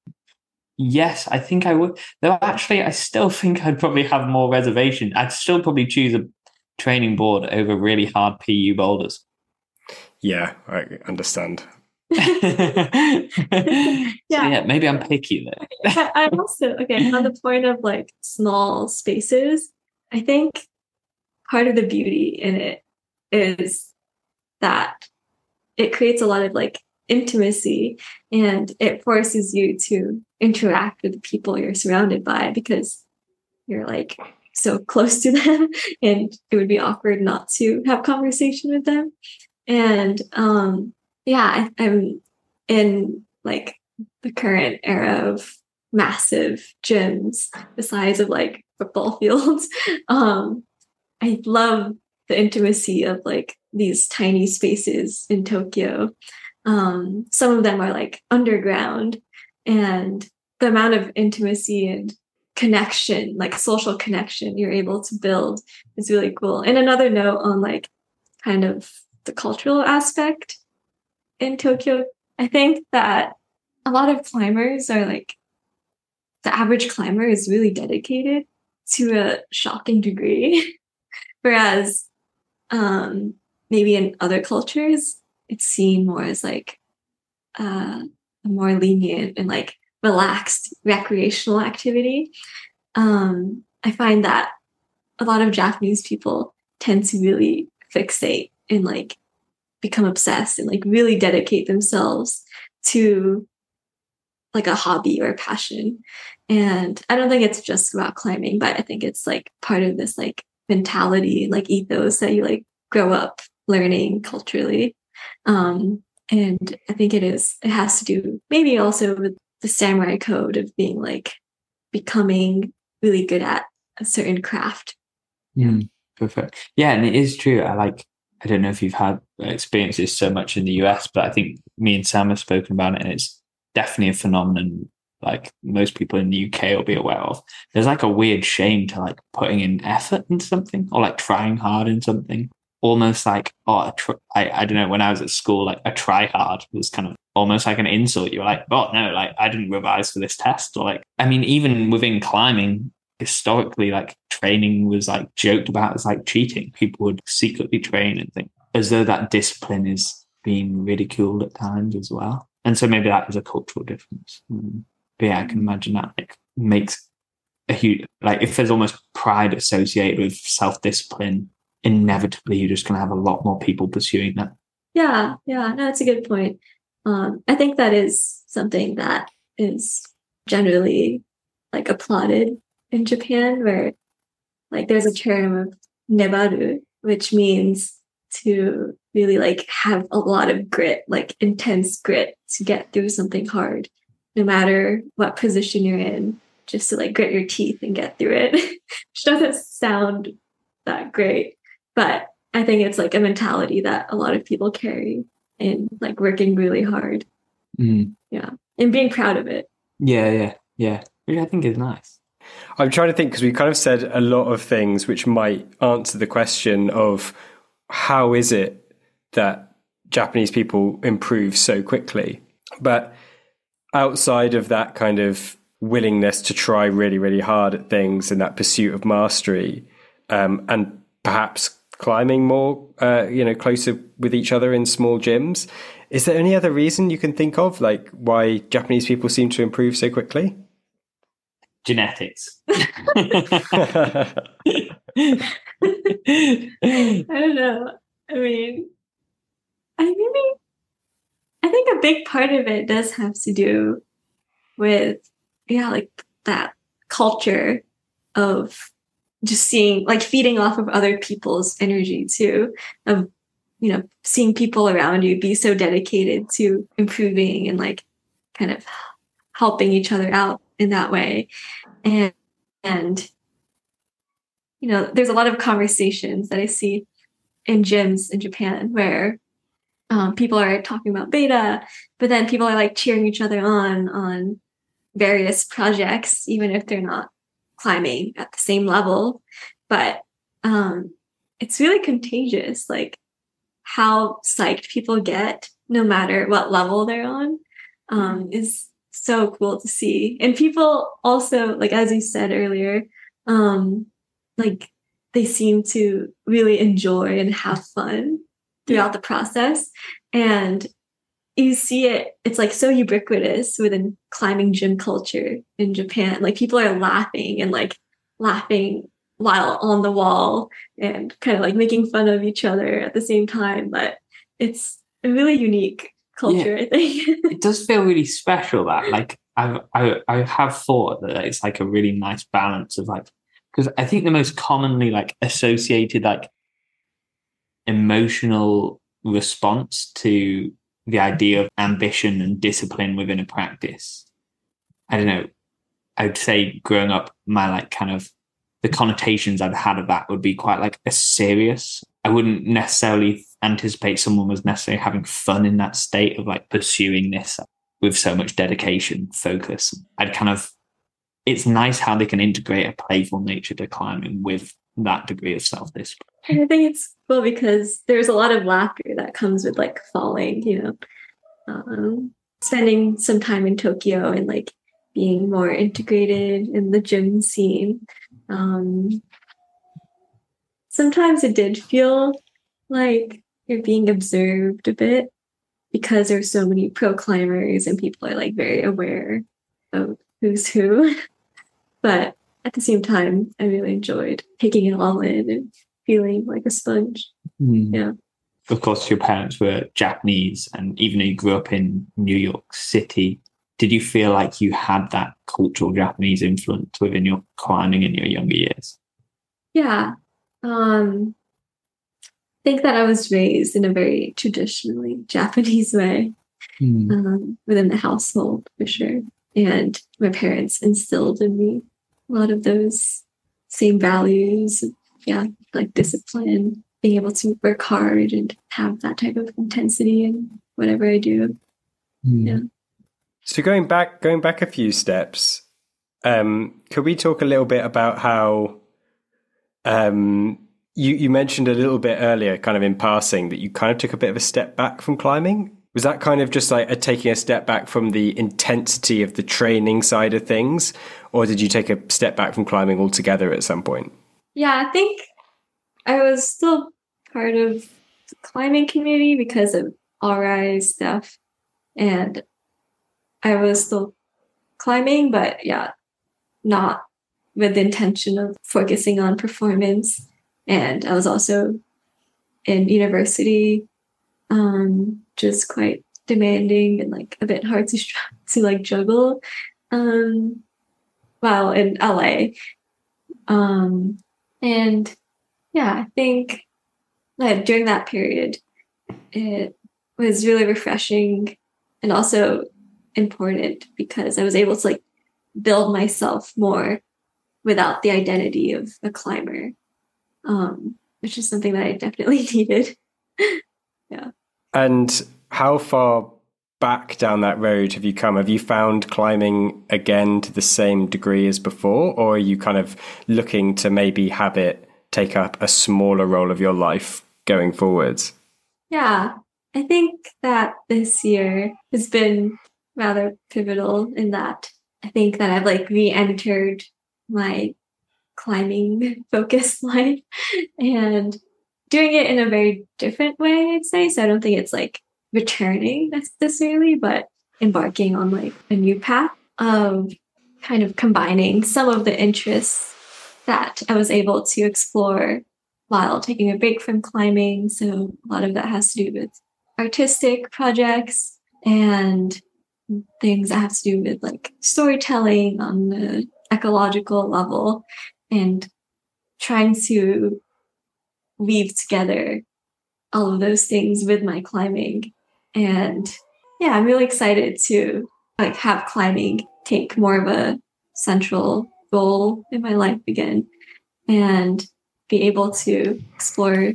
Yes, I think I would. Though actually, I still think I'd probably have more reservation. I'd still probably choose a training board over really hard PU boulders. Yeah, I understand. Yeah. So yeah, maybe I'm picky there. I also, okay, on the point of like small spaces, I think part of the beauty in it is that it creates a lot of like intimacy, and it forces you to interact with the people you're surrounded by because you're like so close to them, and it would be awkward not to have conversation with them. And yeah, I'm in like the current era of massive gyms the size of like football fields. I love the intimacy of like these tiny spaces in Tokyo. Some of them are like underground, and the amount of intimacy and connection, like social connection you're able to build is really cool. And another note on like kind of the cultural aspect in Tokyo, I think that a lot of climbers are like, the average climber is really dedicated to a shocking degree. Whereas maybe in other cultures, it's seen more as like a more lenient and like relaxed recreational activity. I find that a lot of Japanese people tend to really fixate and like become obsessed and like really dedicate themselves to like a hobby or a passion. And I don't think it's just about climbing, but I think it's like part of this like mentality and like ethos that you like grow up learning culturally. And I think it has to do maybe also with the samurai code of being like becoming really good at a certain craft. Perfect. Yeah, and it is true. I don't know if you've had experiences so much in the US, but I think me and Sam have spoken about it, and it's definitely a phenomenon like most people in the UK will be aware of. There's like a weird shame to like putting in effort in something or like trying hard in something. Almost like, I don't know, when I was at school, like a try hard was kind of almost like an insult. You were like, oh no, like I didn't revise for this test. Or like, I mean, even within climbing, historically, like training was like joked about as like cheating. People would secretly train and think as though that discipline is being ridiculed at times as well. And so maybe that is a cultural difference. But yeah, I can imagine that like makes a huge, like if there's almost pride associated with self-discipline, inevitably you're just going to have a lot more people pursuing that. Yeah, no, that's a good point. I think that is something that is generally like applauded in Japan, where like there's a term of nebaru, which means to really like have a lot of grit, like intense grit to get through something hard, no matter what position you're in, just to like grit your teeth and get through it, which doesn't sound that great. But I think it's like a mentality that a lot of people carry in like working really hard. Yeah. And being proud of it. Yeah. Which I think is nice. I'm trying to think because we kind of said a lot of things which might answer the question of how is it that Japanese people improve so quickly? But outside of that kind of willingness to try really, really hard at things and that pursuit of mastery, and perhaps climbing more, closer with each other in small gyms, is there any other reason you can think of, like why Japanese people seem to improve so quickly? Genetics. I don't know. I mean, I think a big part of it does have to do with, like that culture of just seeing, like feeding off of other people's energy too, of, seeing people around you be so dedicated to improving and like kind of helping each other out in that way. And there's a lot of conversations that I see in gyms in Japan where people are talking about beta, but then people are like cheering each other on various projects, even if they're not climbing at the same level. But it's really contagious, like how psyched people get no matter what level they're on is so cool to see. And people also, like as you said earlier, like they seem to really enjoy and have fun throughout the process. And you see it's like so ubiquitous within climbing gym culture in Japan. Like people are laughing while on the wall and kind of like making fun of each other at the same time. But it's a really unique culture, I think. It does feel really special that like I have thought that it's like a really nice balance of like, because I think the most commonly like associated like emotional response to the idea of ambition and discipline within a practice, I don't know, I would say growing up, my like kind of the connotations I've had of that would be quite like a serious. I wouldn't necessarily anticipate someone was necessarily having fun in that state of like pursuing this with so much dedication, focus. It's nice how they can integrate a playful nature to climbing with that degree of self-discipline. And I think it's cool because there's a lot of laughter that comes with like falling, spending some time in Tokyo and like being more integrated in the gym scene. Sometimes it did feel like you're being observed a bit because there's so many pro climbers and people are like very aware of who's who. But at the same time, I really enjoyed taking it all in and feeling like a sponge. Yeah. Of course, your parents were Japanese, and even though you grew up in New York City, did you feel like you had that cultural Japanese influence within your climbing in your younger years? Yeah. I think that I was raised in a very traditionally Japanese way within the household, for sure. And my parents instilled in me a lot of those same values, like discipline, being able to work hard and have that type of intensity in whatever I do. Yeah. So going back a few steps, could we talk a little bit about how you mentioned a little bit earlier, kind of in passing, that you kind of took a bit of a step back from climbing? Was that kind of just like taking a step back from the intensity of the training side of things, or did you take a step back from climbing altogether at some point? Yeah, I think I was still part of the climbing community because of RI stuff, and I was still climbing, but not with the intention of focusing on performance. And I was also in university, just quite demanding and like a bit hard to like juggle while in LA. And I think that during that period, it was really refreshing and also important because I was able to like build myself more without the identity of a climber, which is something that I definitely needed. Yeah. And how far back down that road have you come? Have you found climbing again to the same degree as before, or are you kind of looking to maybe have it take up a smaller role of your life going forwards? Yeah, I think that this year has been rather pivotal in that I think that I've like re-entered my climbing focused life and doing it in a very different way, I'd say. So I don't think it's like returning necessarily, but embarking on like a new path of kind of combining some of the interests that I was able to explore while taking a break from climbing. So a lot of that has to do with artistic projects and things that have to do with like storytelling on the ecological level and trying to weave together all of those things with my climbing. And I'm really excited to like have climbing take more of a central role in my life again and be able to explore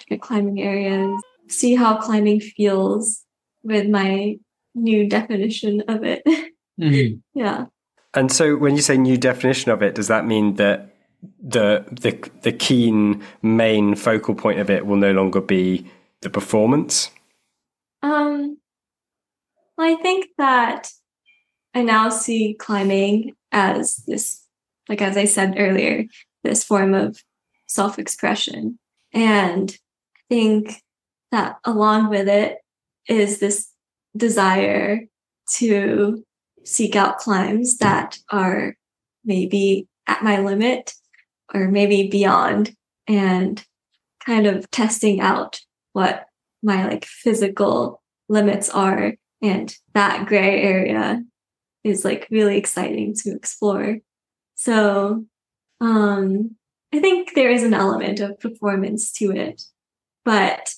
different climbing areas, see how climbing feels with my new definition of it. Yeah. And so when you say new definition of it, does that mean that the keen main focal point of it will no longer be the performance? Well, I think that I now see climbing as this, like as I said earlier, this form of self-expression. And I think that along with it is this desire to seek out climbs that are maybe at my limit or maybe beyond, and kind of testing out what my like physical limits are. And that gray area is like really exciting to explore. So I think there is an element of performance to it, but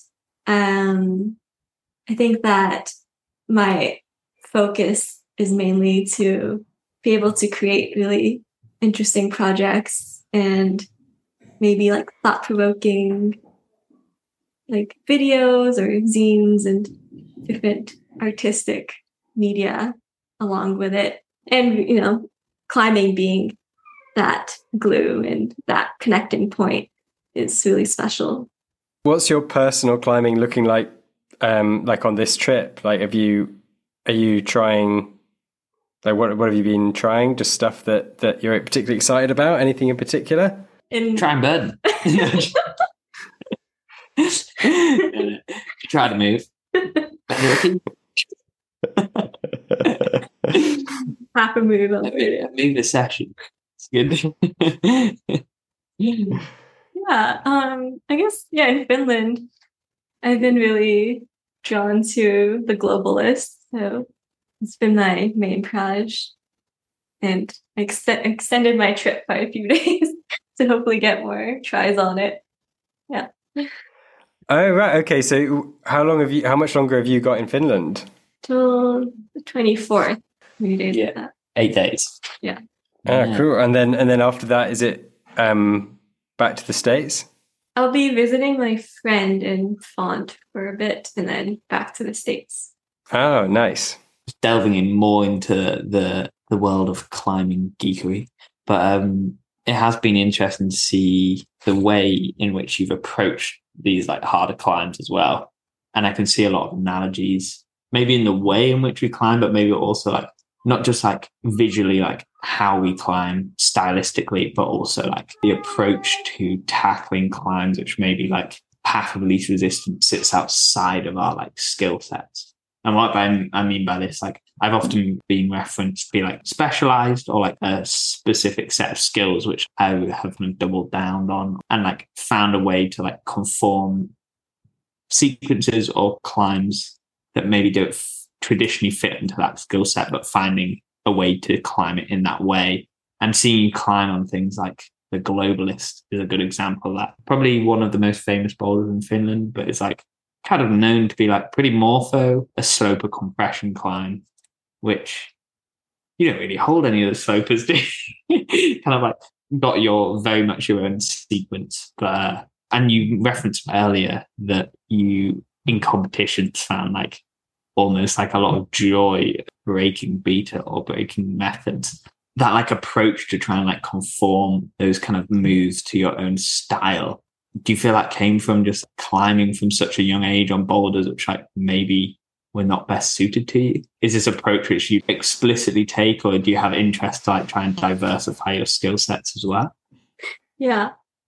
I think that my focus is mainly to be able to create really interesting projects and maybe like thought-provoking like videos or zines and different artistic media along with it. And, you know, climbing being that glue and that connecting point is really special. What's your personal climbing looking like on this trip? Like, are you trying, like, what have you been trying? Just stuff that you're particularly excited about? Anything in particular? Try and burn. Try to move. Half a move on the video. Move the session. It's good. Yeah, I guess, yeah, in Finland, I've been really drawn to the Globalist. So it's been my main project. And I extended my trip by a few days to hopefully get more tries on it. Yeah. Oh, right. Okay. So how much longer have you got in Finland? Till the 24th. Many days like that. 8 days. Yeah. Cool. And then after that, is it back to the States? I'll be visiting my friend in Font for a bit and then back to the States. Oh, nice. Delving in more into the world of climbing geekery. But it has been interesting to see the way in which you've approached these like harder climbs as well. And I can see a lot of analogies, maybe in the way in which we climb, but maybe also like not just like visually, like how we climb stylistically, but also like the approach to tackling climbs, which maybe like path of least resistance sits outside of our like skill sets. And what I mean by this, like I've often been referenced to be like specialized or like a specific set of skills, which I have doubled down on and like found a way to like conform sequences or climbs that maybe don't traditionally fit into that skill set, but finding a way to climb it in that way. And seeing you climb on things like the Globalist is a good example of that. Probably one of the most famous boulders in Finland, but it's like kind of known to be like pretty morpho, a sloper compression climb, which you don't really hold any of the slopers, do you? Kind of like got very much your own sequence. But and you referenced earlier that you in competitions found like almost like a lot of joy breaking beta or breaking methods. That like approach to try and like conform those kind of moves to your own style. Do you feel that came from just climbing from such a young age on boulders, which like maybe were not best suited to you? Is this approach which you explicitly take, or do you have interest to like try and diversify your skill sets as well? Yeah.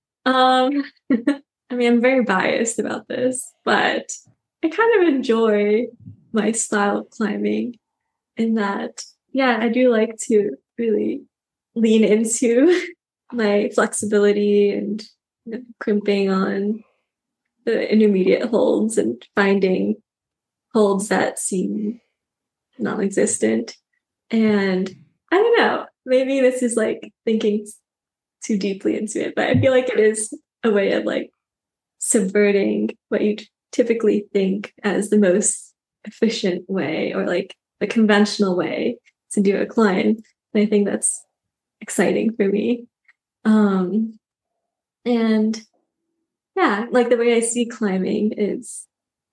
I mean, I'm very biased about this, but I kind of enjoy my style of climbing in that, yeah, I do like to really lean into my flexibility and crimping on the intermediate holds and finding holds that seem non-existent. And I don't know, maybe this is like thinking too deeply into it, but I feel like it is a way of like subverting what you typically think as the most efficient way or like the conventional way to do a climb. And I think that's exciting for me. And yeah, like the way I see climbing is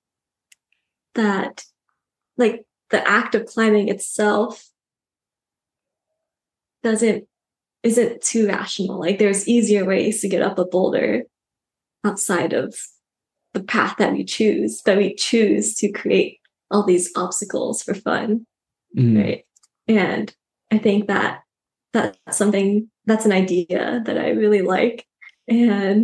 that like the act of climbing itself isn't too rational. Like there's easier ways to get up a boulder outside of the path that we choose, but we choose to create all these obstacles for fun. Right. And I think that that's an idea that I really like. And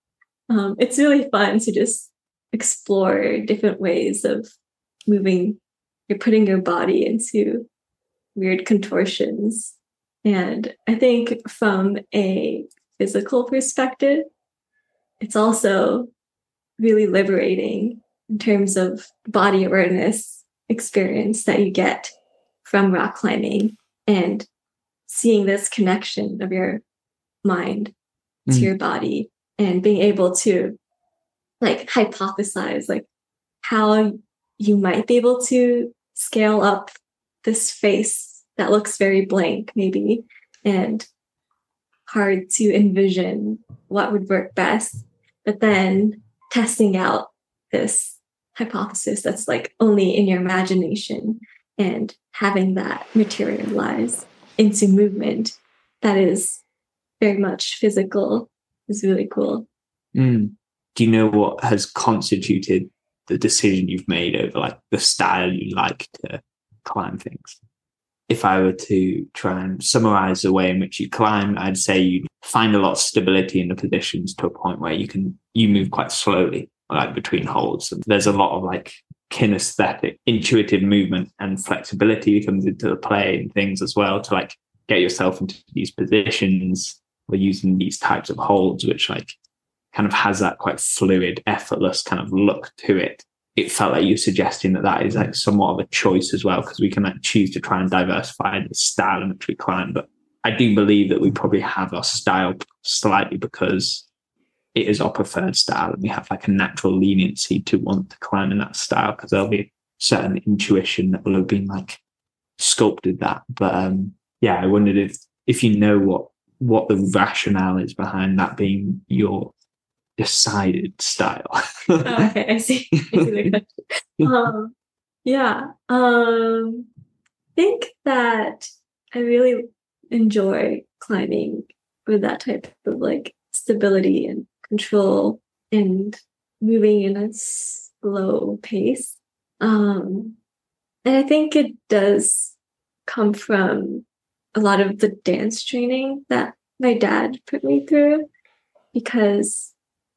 it's really fun to just explore different ways of moving. You're putting your body into weird contortions. And I think from a physical perspective, it's also really liberating in terms of body awareness experience that you get from rock climbing and seeing this connection of your mind to your body and being able to like hypothesize like how you might be able to scale up this face that looks very blank maybe and hard to envision what would work best, but then testing out this hypothesis that's like only in your imagination and having that materialize into movement that is very much physical is really cool. Do you know what has constituted the decision you've made over like the style you like to climb things? If I were to try and summarize the way in which you climb, I'd say you find a lot of stability in the positions to a point where you move quite slowly, like between holds. And there's a lot of like kinesthetic, intuitive movement and flexibility comes into the play and things as well to like get yourself into these positions or using these types of holds, which like kind of has that quite fluid, effortless kind of look to it. It felt like you're suggesting that is like somewhat of a choice as well, because we can like choose to try and diversify the style in which we climb. But I do believe that we probably have our style slightly because it is our preferred style, and we have like a natural leniency to want to climb in that style because there'll be a certain intuition that will have been like sculpted that. But yeah, I wondered if you know what the rationale is behind that being your decided style. Oh, okay, I see. I see the question. Yeah. I think that I really enjoy climbing with that type of like stability and control and moving in a slow pace. And I think it does come from a lot of the dance training that my dad put me through, because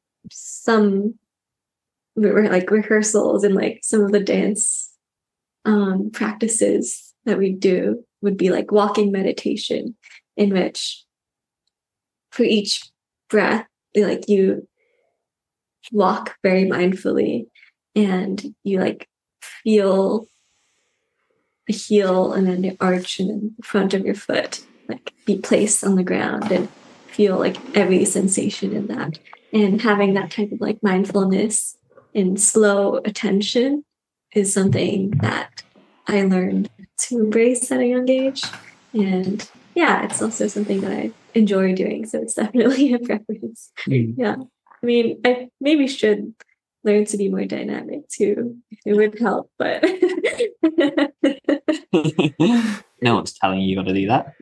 some like rehearsals and like some of the dance practices that we do would be like walking meditation, in which for each breath like you walk very mindfully and you like feel the heel and then the arch and then the front of your foot like be placed on the ground and feel like every sensation in that. And having that type of like mindfulness and slow attention is something that I learned to embrace at a young age. And yeah, it's also something that I enjoy doing. So it's definitely a preference. Yeah. I mean, I maybe should learn to be more dynamic too. It would help, but no one's telling you got to do that.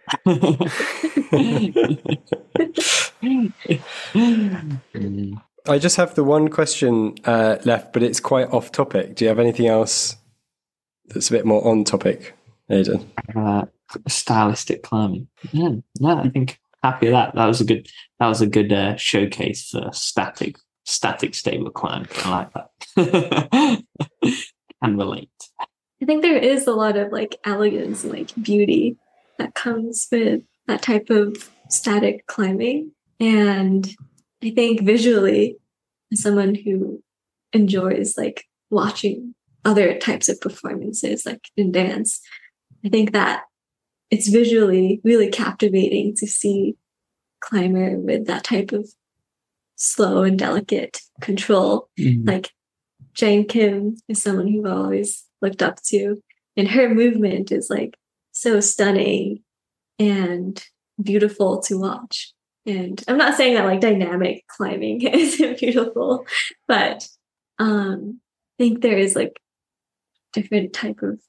I just have the one question left, but it's quite off topic. Do you have anything else that's a bit more on topic, Aidan? Stylistic climbing. Yeah, no, I think happy with that. That was a good showcase for static stable climb. I like that. Can relate. I think there is a lot of like elegance and like beauty that comes with that type of static climbing. And I think visually, as someone who enjoys like watching other types of performances, like in dance, I think that it's visually really captivating to see climber with that type of slow and delicate control. Like Jane Kim is someone who I've always looked up to, and her movement is like so stunning and beautiful to watch. And I'm not saying that like dynamic climbing isn't beautiful, but I think there is like different type of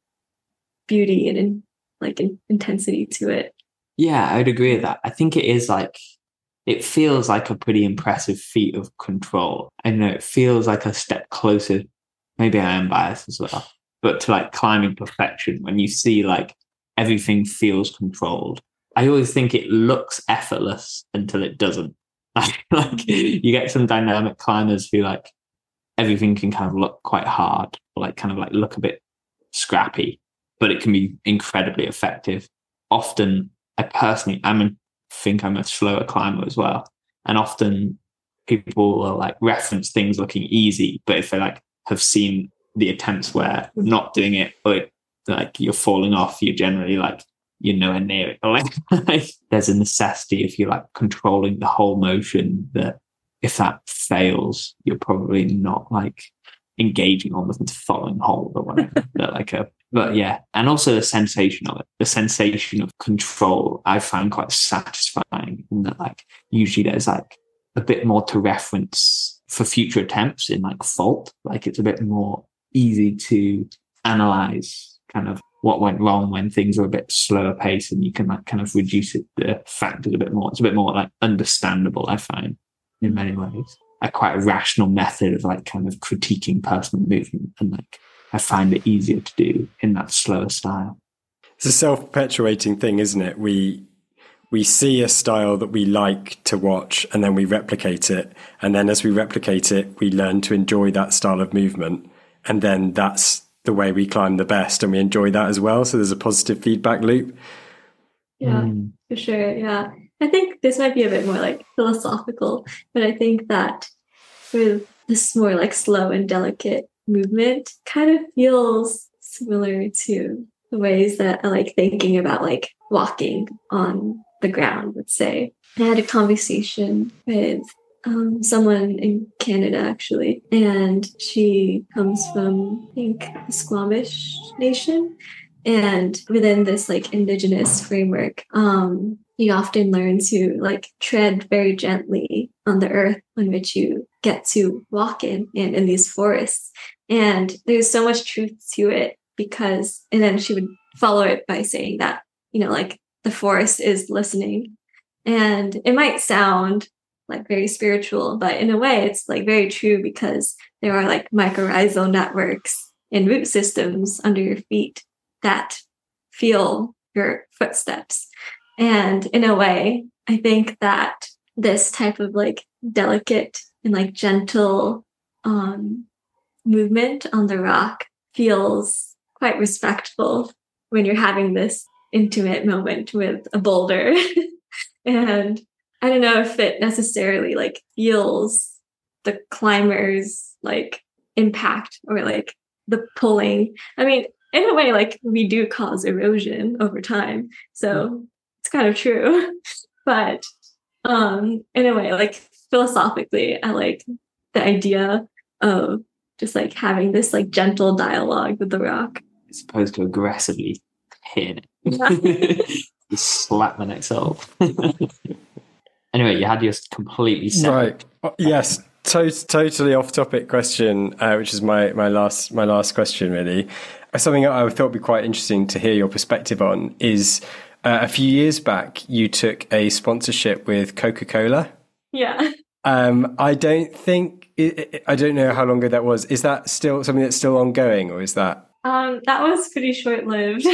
beauty and intensity to it. Yeah, I'd agree with that. I think it is like, it feels like a pretty impressive feat of control. I know it feels like a step closer. Maybe I am biased as well, but to like climbing perfection, when you see like everything feels controlled. I always think it looks effortless until it doesn't. Like you get some dynamic climbers who like everything can kind of look quite hard, or like kind of like look a bit scrappy, but it can be incredibly effective. Often, I personally, think I'm a slower climber as well, and often people will like reference things looking easy, but if they like have seen the attempts where not doing it, or like you're falling off, you're generally like you're nowhere near it. Like there's a necessity if you're like controlling the whole motion, that if that fails, you're probably not like engaging almost into following hold or whatever. But yeah, and also the sensation of it, the sensation of control, I find quite satisfying. In that, like, usually there's like a bit more to reference for future attempts in like fault. Like it's a bit more easy to analyze kind of what went wrong when things are a bit slower pace, and you can like kind of reduce it, the factors a bit more. It's a bit more like understandable, I find, in many ways. Quite a rational method of like kind of critiquing personal movement, and like I find it easier to do in that slower style. It's a self-perpetuating thing, isn't it? We see a style that we like to watch, and then we replicate it, and then as we replicate it, we learn to enjoy that style of movement, and then that's the way we climb the best, and we enjoy that as well. So there's a positive feedback loop. Yeah, for sure. Yeah, I think this might be a bit more like philosophical, but I think that with this more like slow and delicate movement kind of feels similar to the ways that I like thinking about like walking on the ground, let's say. I had a conversation with someone in Canada, actually, and she comes from, I think, the Squamish Nation. And within this like indigenous framework, you often learn to like tread very gently on the earth on which you get to walk in these forests. And there's so much truth to it, because, and then she would follow it by saying that, you know, like the forest is listening. And it might sound like very spiritual, but in a way it's like very true, because there are like mycorrhizal networks and root systems under your feet that feel your footsteps. And in a way, I think that this type of like delicate and like gentle movement on the rock feels quite respectful when you're having this intimate moment with a boulder. And I don't know if it necessarily like feels the climber's like impact or like the pulling. I mean, in a way, like we do cause erosion over time, so it's kind of true. But in a way, like philosophically, I like the idea of just like having this like gentle dialogue with the rock, as opposed to aggressively hitting it. Just slap the next hole. Anyway, you had your completely separate. Right. Yes. Totally off topic question, which is my last question really. Something I thought would be quite interesting to hear your perspective on is a few years back you took a sponsorship with Coca-Cola. Yeah. I don't know how long ago that was. Is that still something that's still ongoing, or is that? That was pretty short-lived.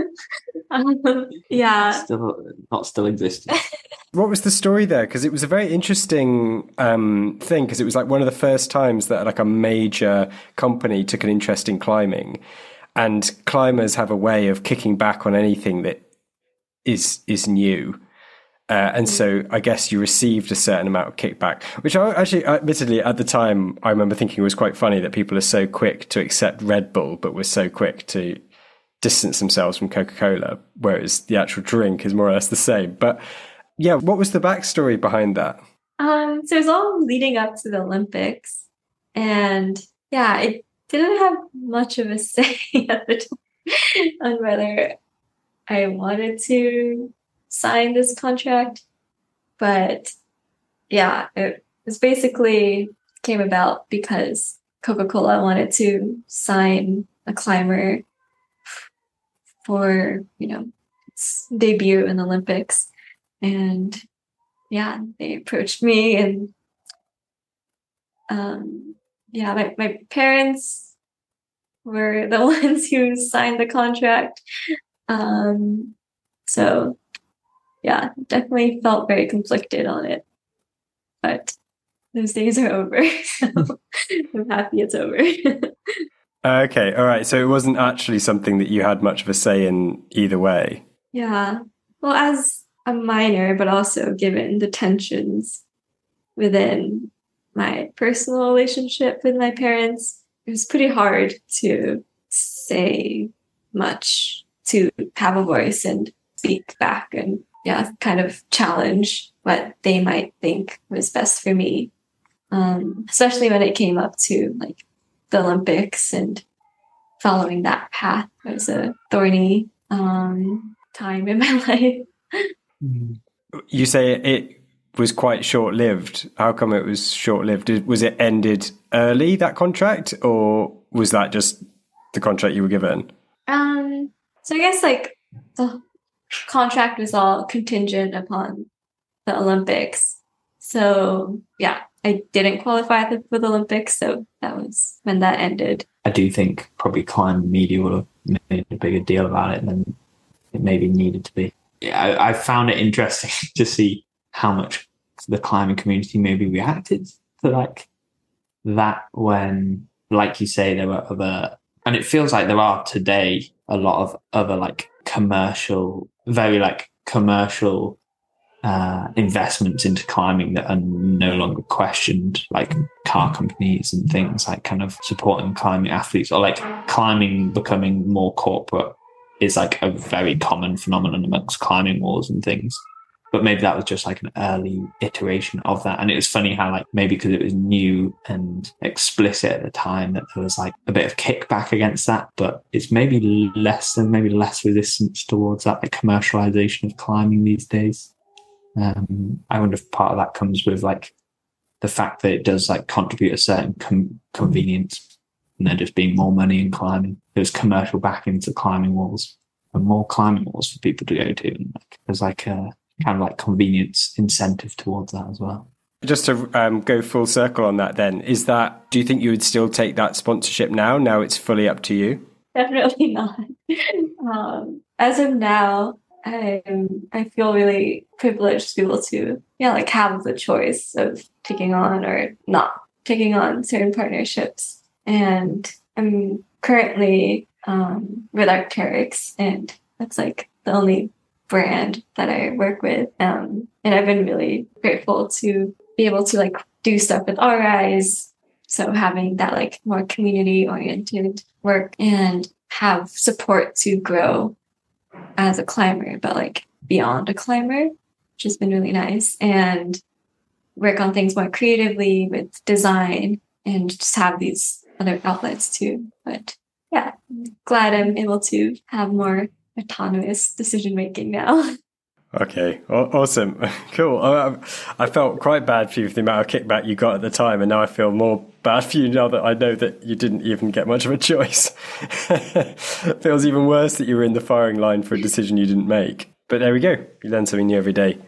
Yeah. Still existing. What was the story there? Because it was a very interesting thing, because it was like one of the first times that like a major company took an interest in climbing, and climbers have a way of kicking back on anything that is new. And so I guess you received a certain amount of kickback, which I actually, admittedly, at the time, I remember thinking was quite funny that people are so quick to accept Red Bull, but were so quick to distance themselves from Coca-Cola, whereas the actual drink is more or less the same. But yeah, what was the backstory behind that? So it was all leading up to the Olympics, and yeah, it didn't have much of a say at the time on whether I wanted to sign this contract. But yeah, it was basically came about because Coca-Cola wanted to sign a climber for, its debut in the Olympics. And yeah, they approached me, and my parents were the ones who signed the contract. So yeah, definitely felt very conflicted on it. But those days are over. So I'm happy it's over. Okay, all right. So it wasn't actually something that you had much of a say in either way. Yeah. Well, as a minor, but also given the tensions within my personal relationship with my parents, it was pretty hard to say much, to have a voice and speak back and kind of challenge what they might think was best for me. Especially when it came up to like the Olympics and following that path. It was a thorny time in my life. You say it was quite short-lived. How come it was short-lived? Was it ended early, that contract, or was that just the contract you were given? So I guess like the contract was all contingent upon the Olympics. So yeah, I didn't qualify for the Olympics, so that was when that ended. I do think probably climb media would have made a bigger deal about it than it maybe needed to be. Yeah, I found it interesting to see how much the climbing community maybe reacted to like that when, like you say, there were other, and it feels like there are today a lot of other like commercial, very like commercial investments into climbing that are no longer questioned, like car companies and things like kind of supporting climbing athletes, or like climbing becoming more corporate is like a very common phenomenon amongst climbing walls and things. But maybe that was just like an early iteration of that. And it was funny how like maybe because it was new and explicit at the time that there was like a bit of kickback against that, but it's maybe less resistance towards that like commercialization of climbing these days. I wonder if part of that comes with like the fact that it does like contribute a certain convenience, and there just being more money in climbing. There's commercial backing to climbing walls and more climbing walls for people to go to. And like, there's like a kind of like convenience incentive towards that as well. Just to go full circle on that then, do you think you would still take that sponsorship now? Now it's fully up to you? Definitely not. As of now, I feel really privileged to be able to, like have the choice of taking on or not taking on certain partnerships. And I'm currently with Arc'teryx, and that's like the only brand that I work with. And I've been really grateful to be able to like do stuff with RIs. So having that like more community oriented work and have support to grow as a climber, but like beyond a climber, which has been really nice, and work on things more creatively with design and just have these other outlets too. But yeah, I'm glad I'm able to have more autonomous decision making now. Okay, awesome. Cool. I felt quite bad for you for the amount of kickback you got at the time, and now I feel more bad for you now that I know that you didn't even get much of a choice. It feels even worse that you were in the firing line for a decision you didn't make. But there we go. You learn something new every day.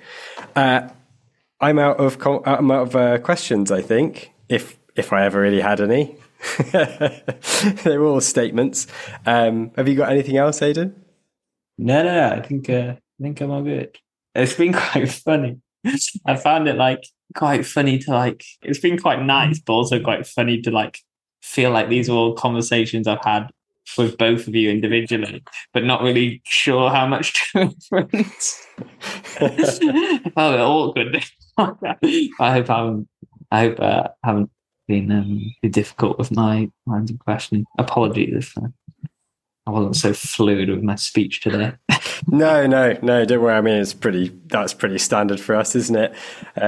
I'm out of questions, I think, if I ever really had any. They were all statements. Have you got anything else, Aidan? No. I think I'm all good. It's been quite funny. I found it like quite funny to like. It's been quite nice, but also quite funny to like feel like these are all conversations I've had with both of you individually, but not really sure how much to reference. I found it awkward. I hope I haven't been too difficult with my lines of questioning. Apologies if I wasn't so fluid with my speech today. No, don't worry. I mean, that's pretty standard for us, isn't it?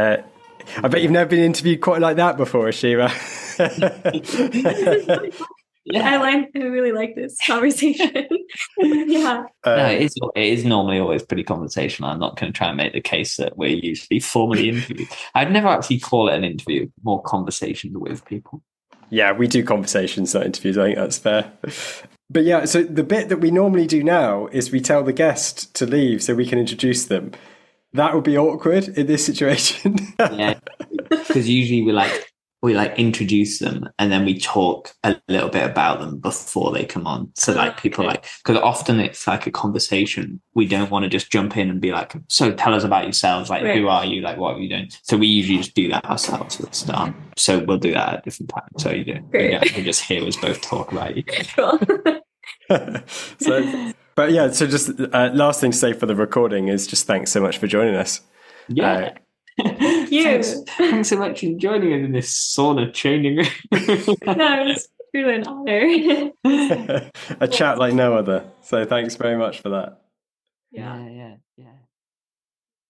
I bet you've never been interviewed quite like that before, Ashira. I really like this conversation. Yeah. No, it is normally always pretty conversational. I'm not going to try and make the case that we're usually formally interviewed. I'd never actually call it an interview, more conversations with people. Yeah, we do conversations, not interviews. I think that's fair. But yeah, so the bit that we normally do now is we tell the guest to leave so we can introduce them. That would be awkward in this situation. Yeah, because usually we introduce them and then we talk a little bit about them before they come on. So people because often it's like a conversation. We don't want to just jump in and be like, so tell us about yourselves. Like, Who are you? Like, what have you done? So we usually just do that ourselves at the start. So we'll do that at different times. So you just hear us both talk about you. Cool. So just last thing to say for the recording is just thanks so much for joining us. Yeah. Thank you. Thanks so much for joining us in this sauna changing room. No, it's really an honor. A chat like no other. So thanks very much for that. Yeah. Yeah.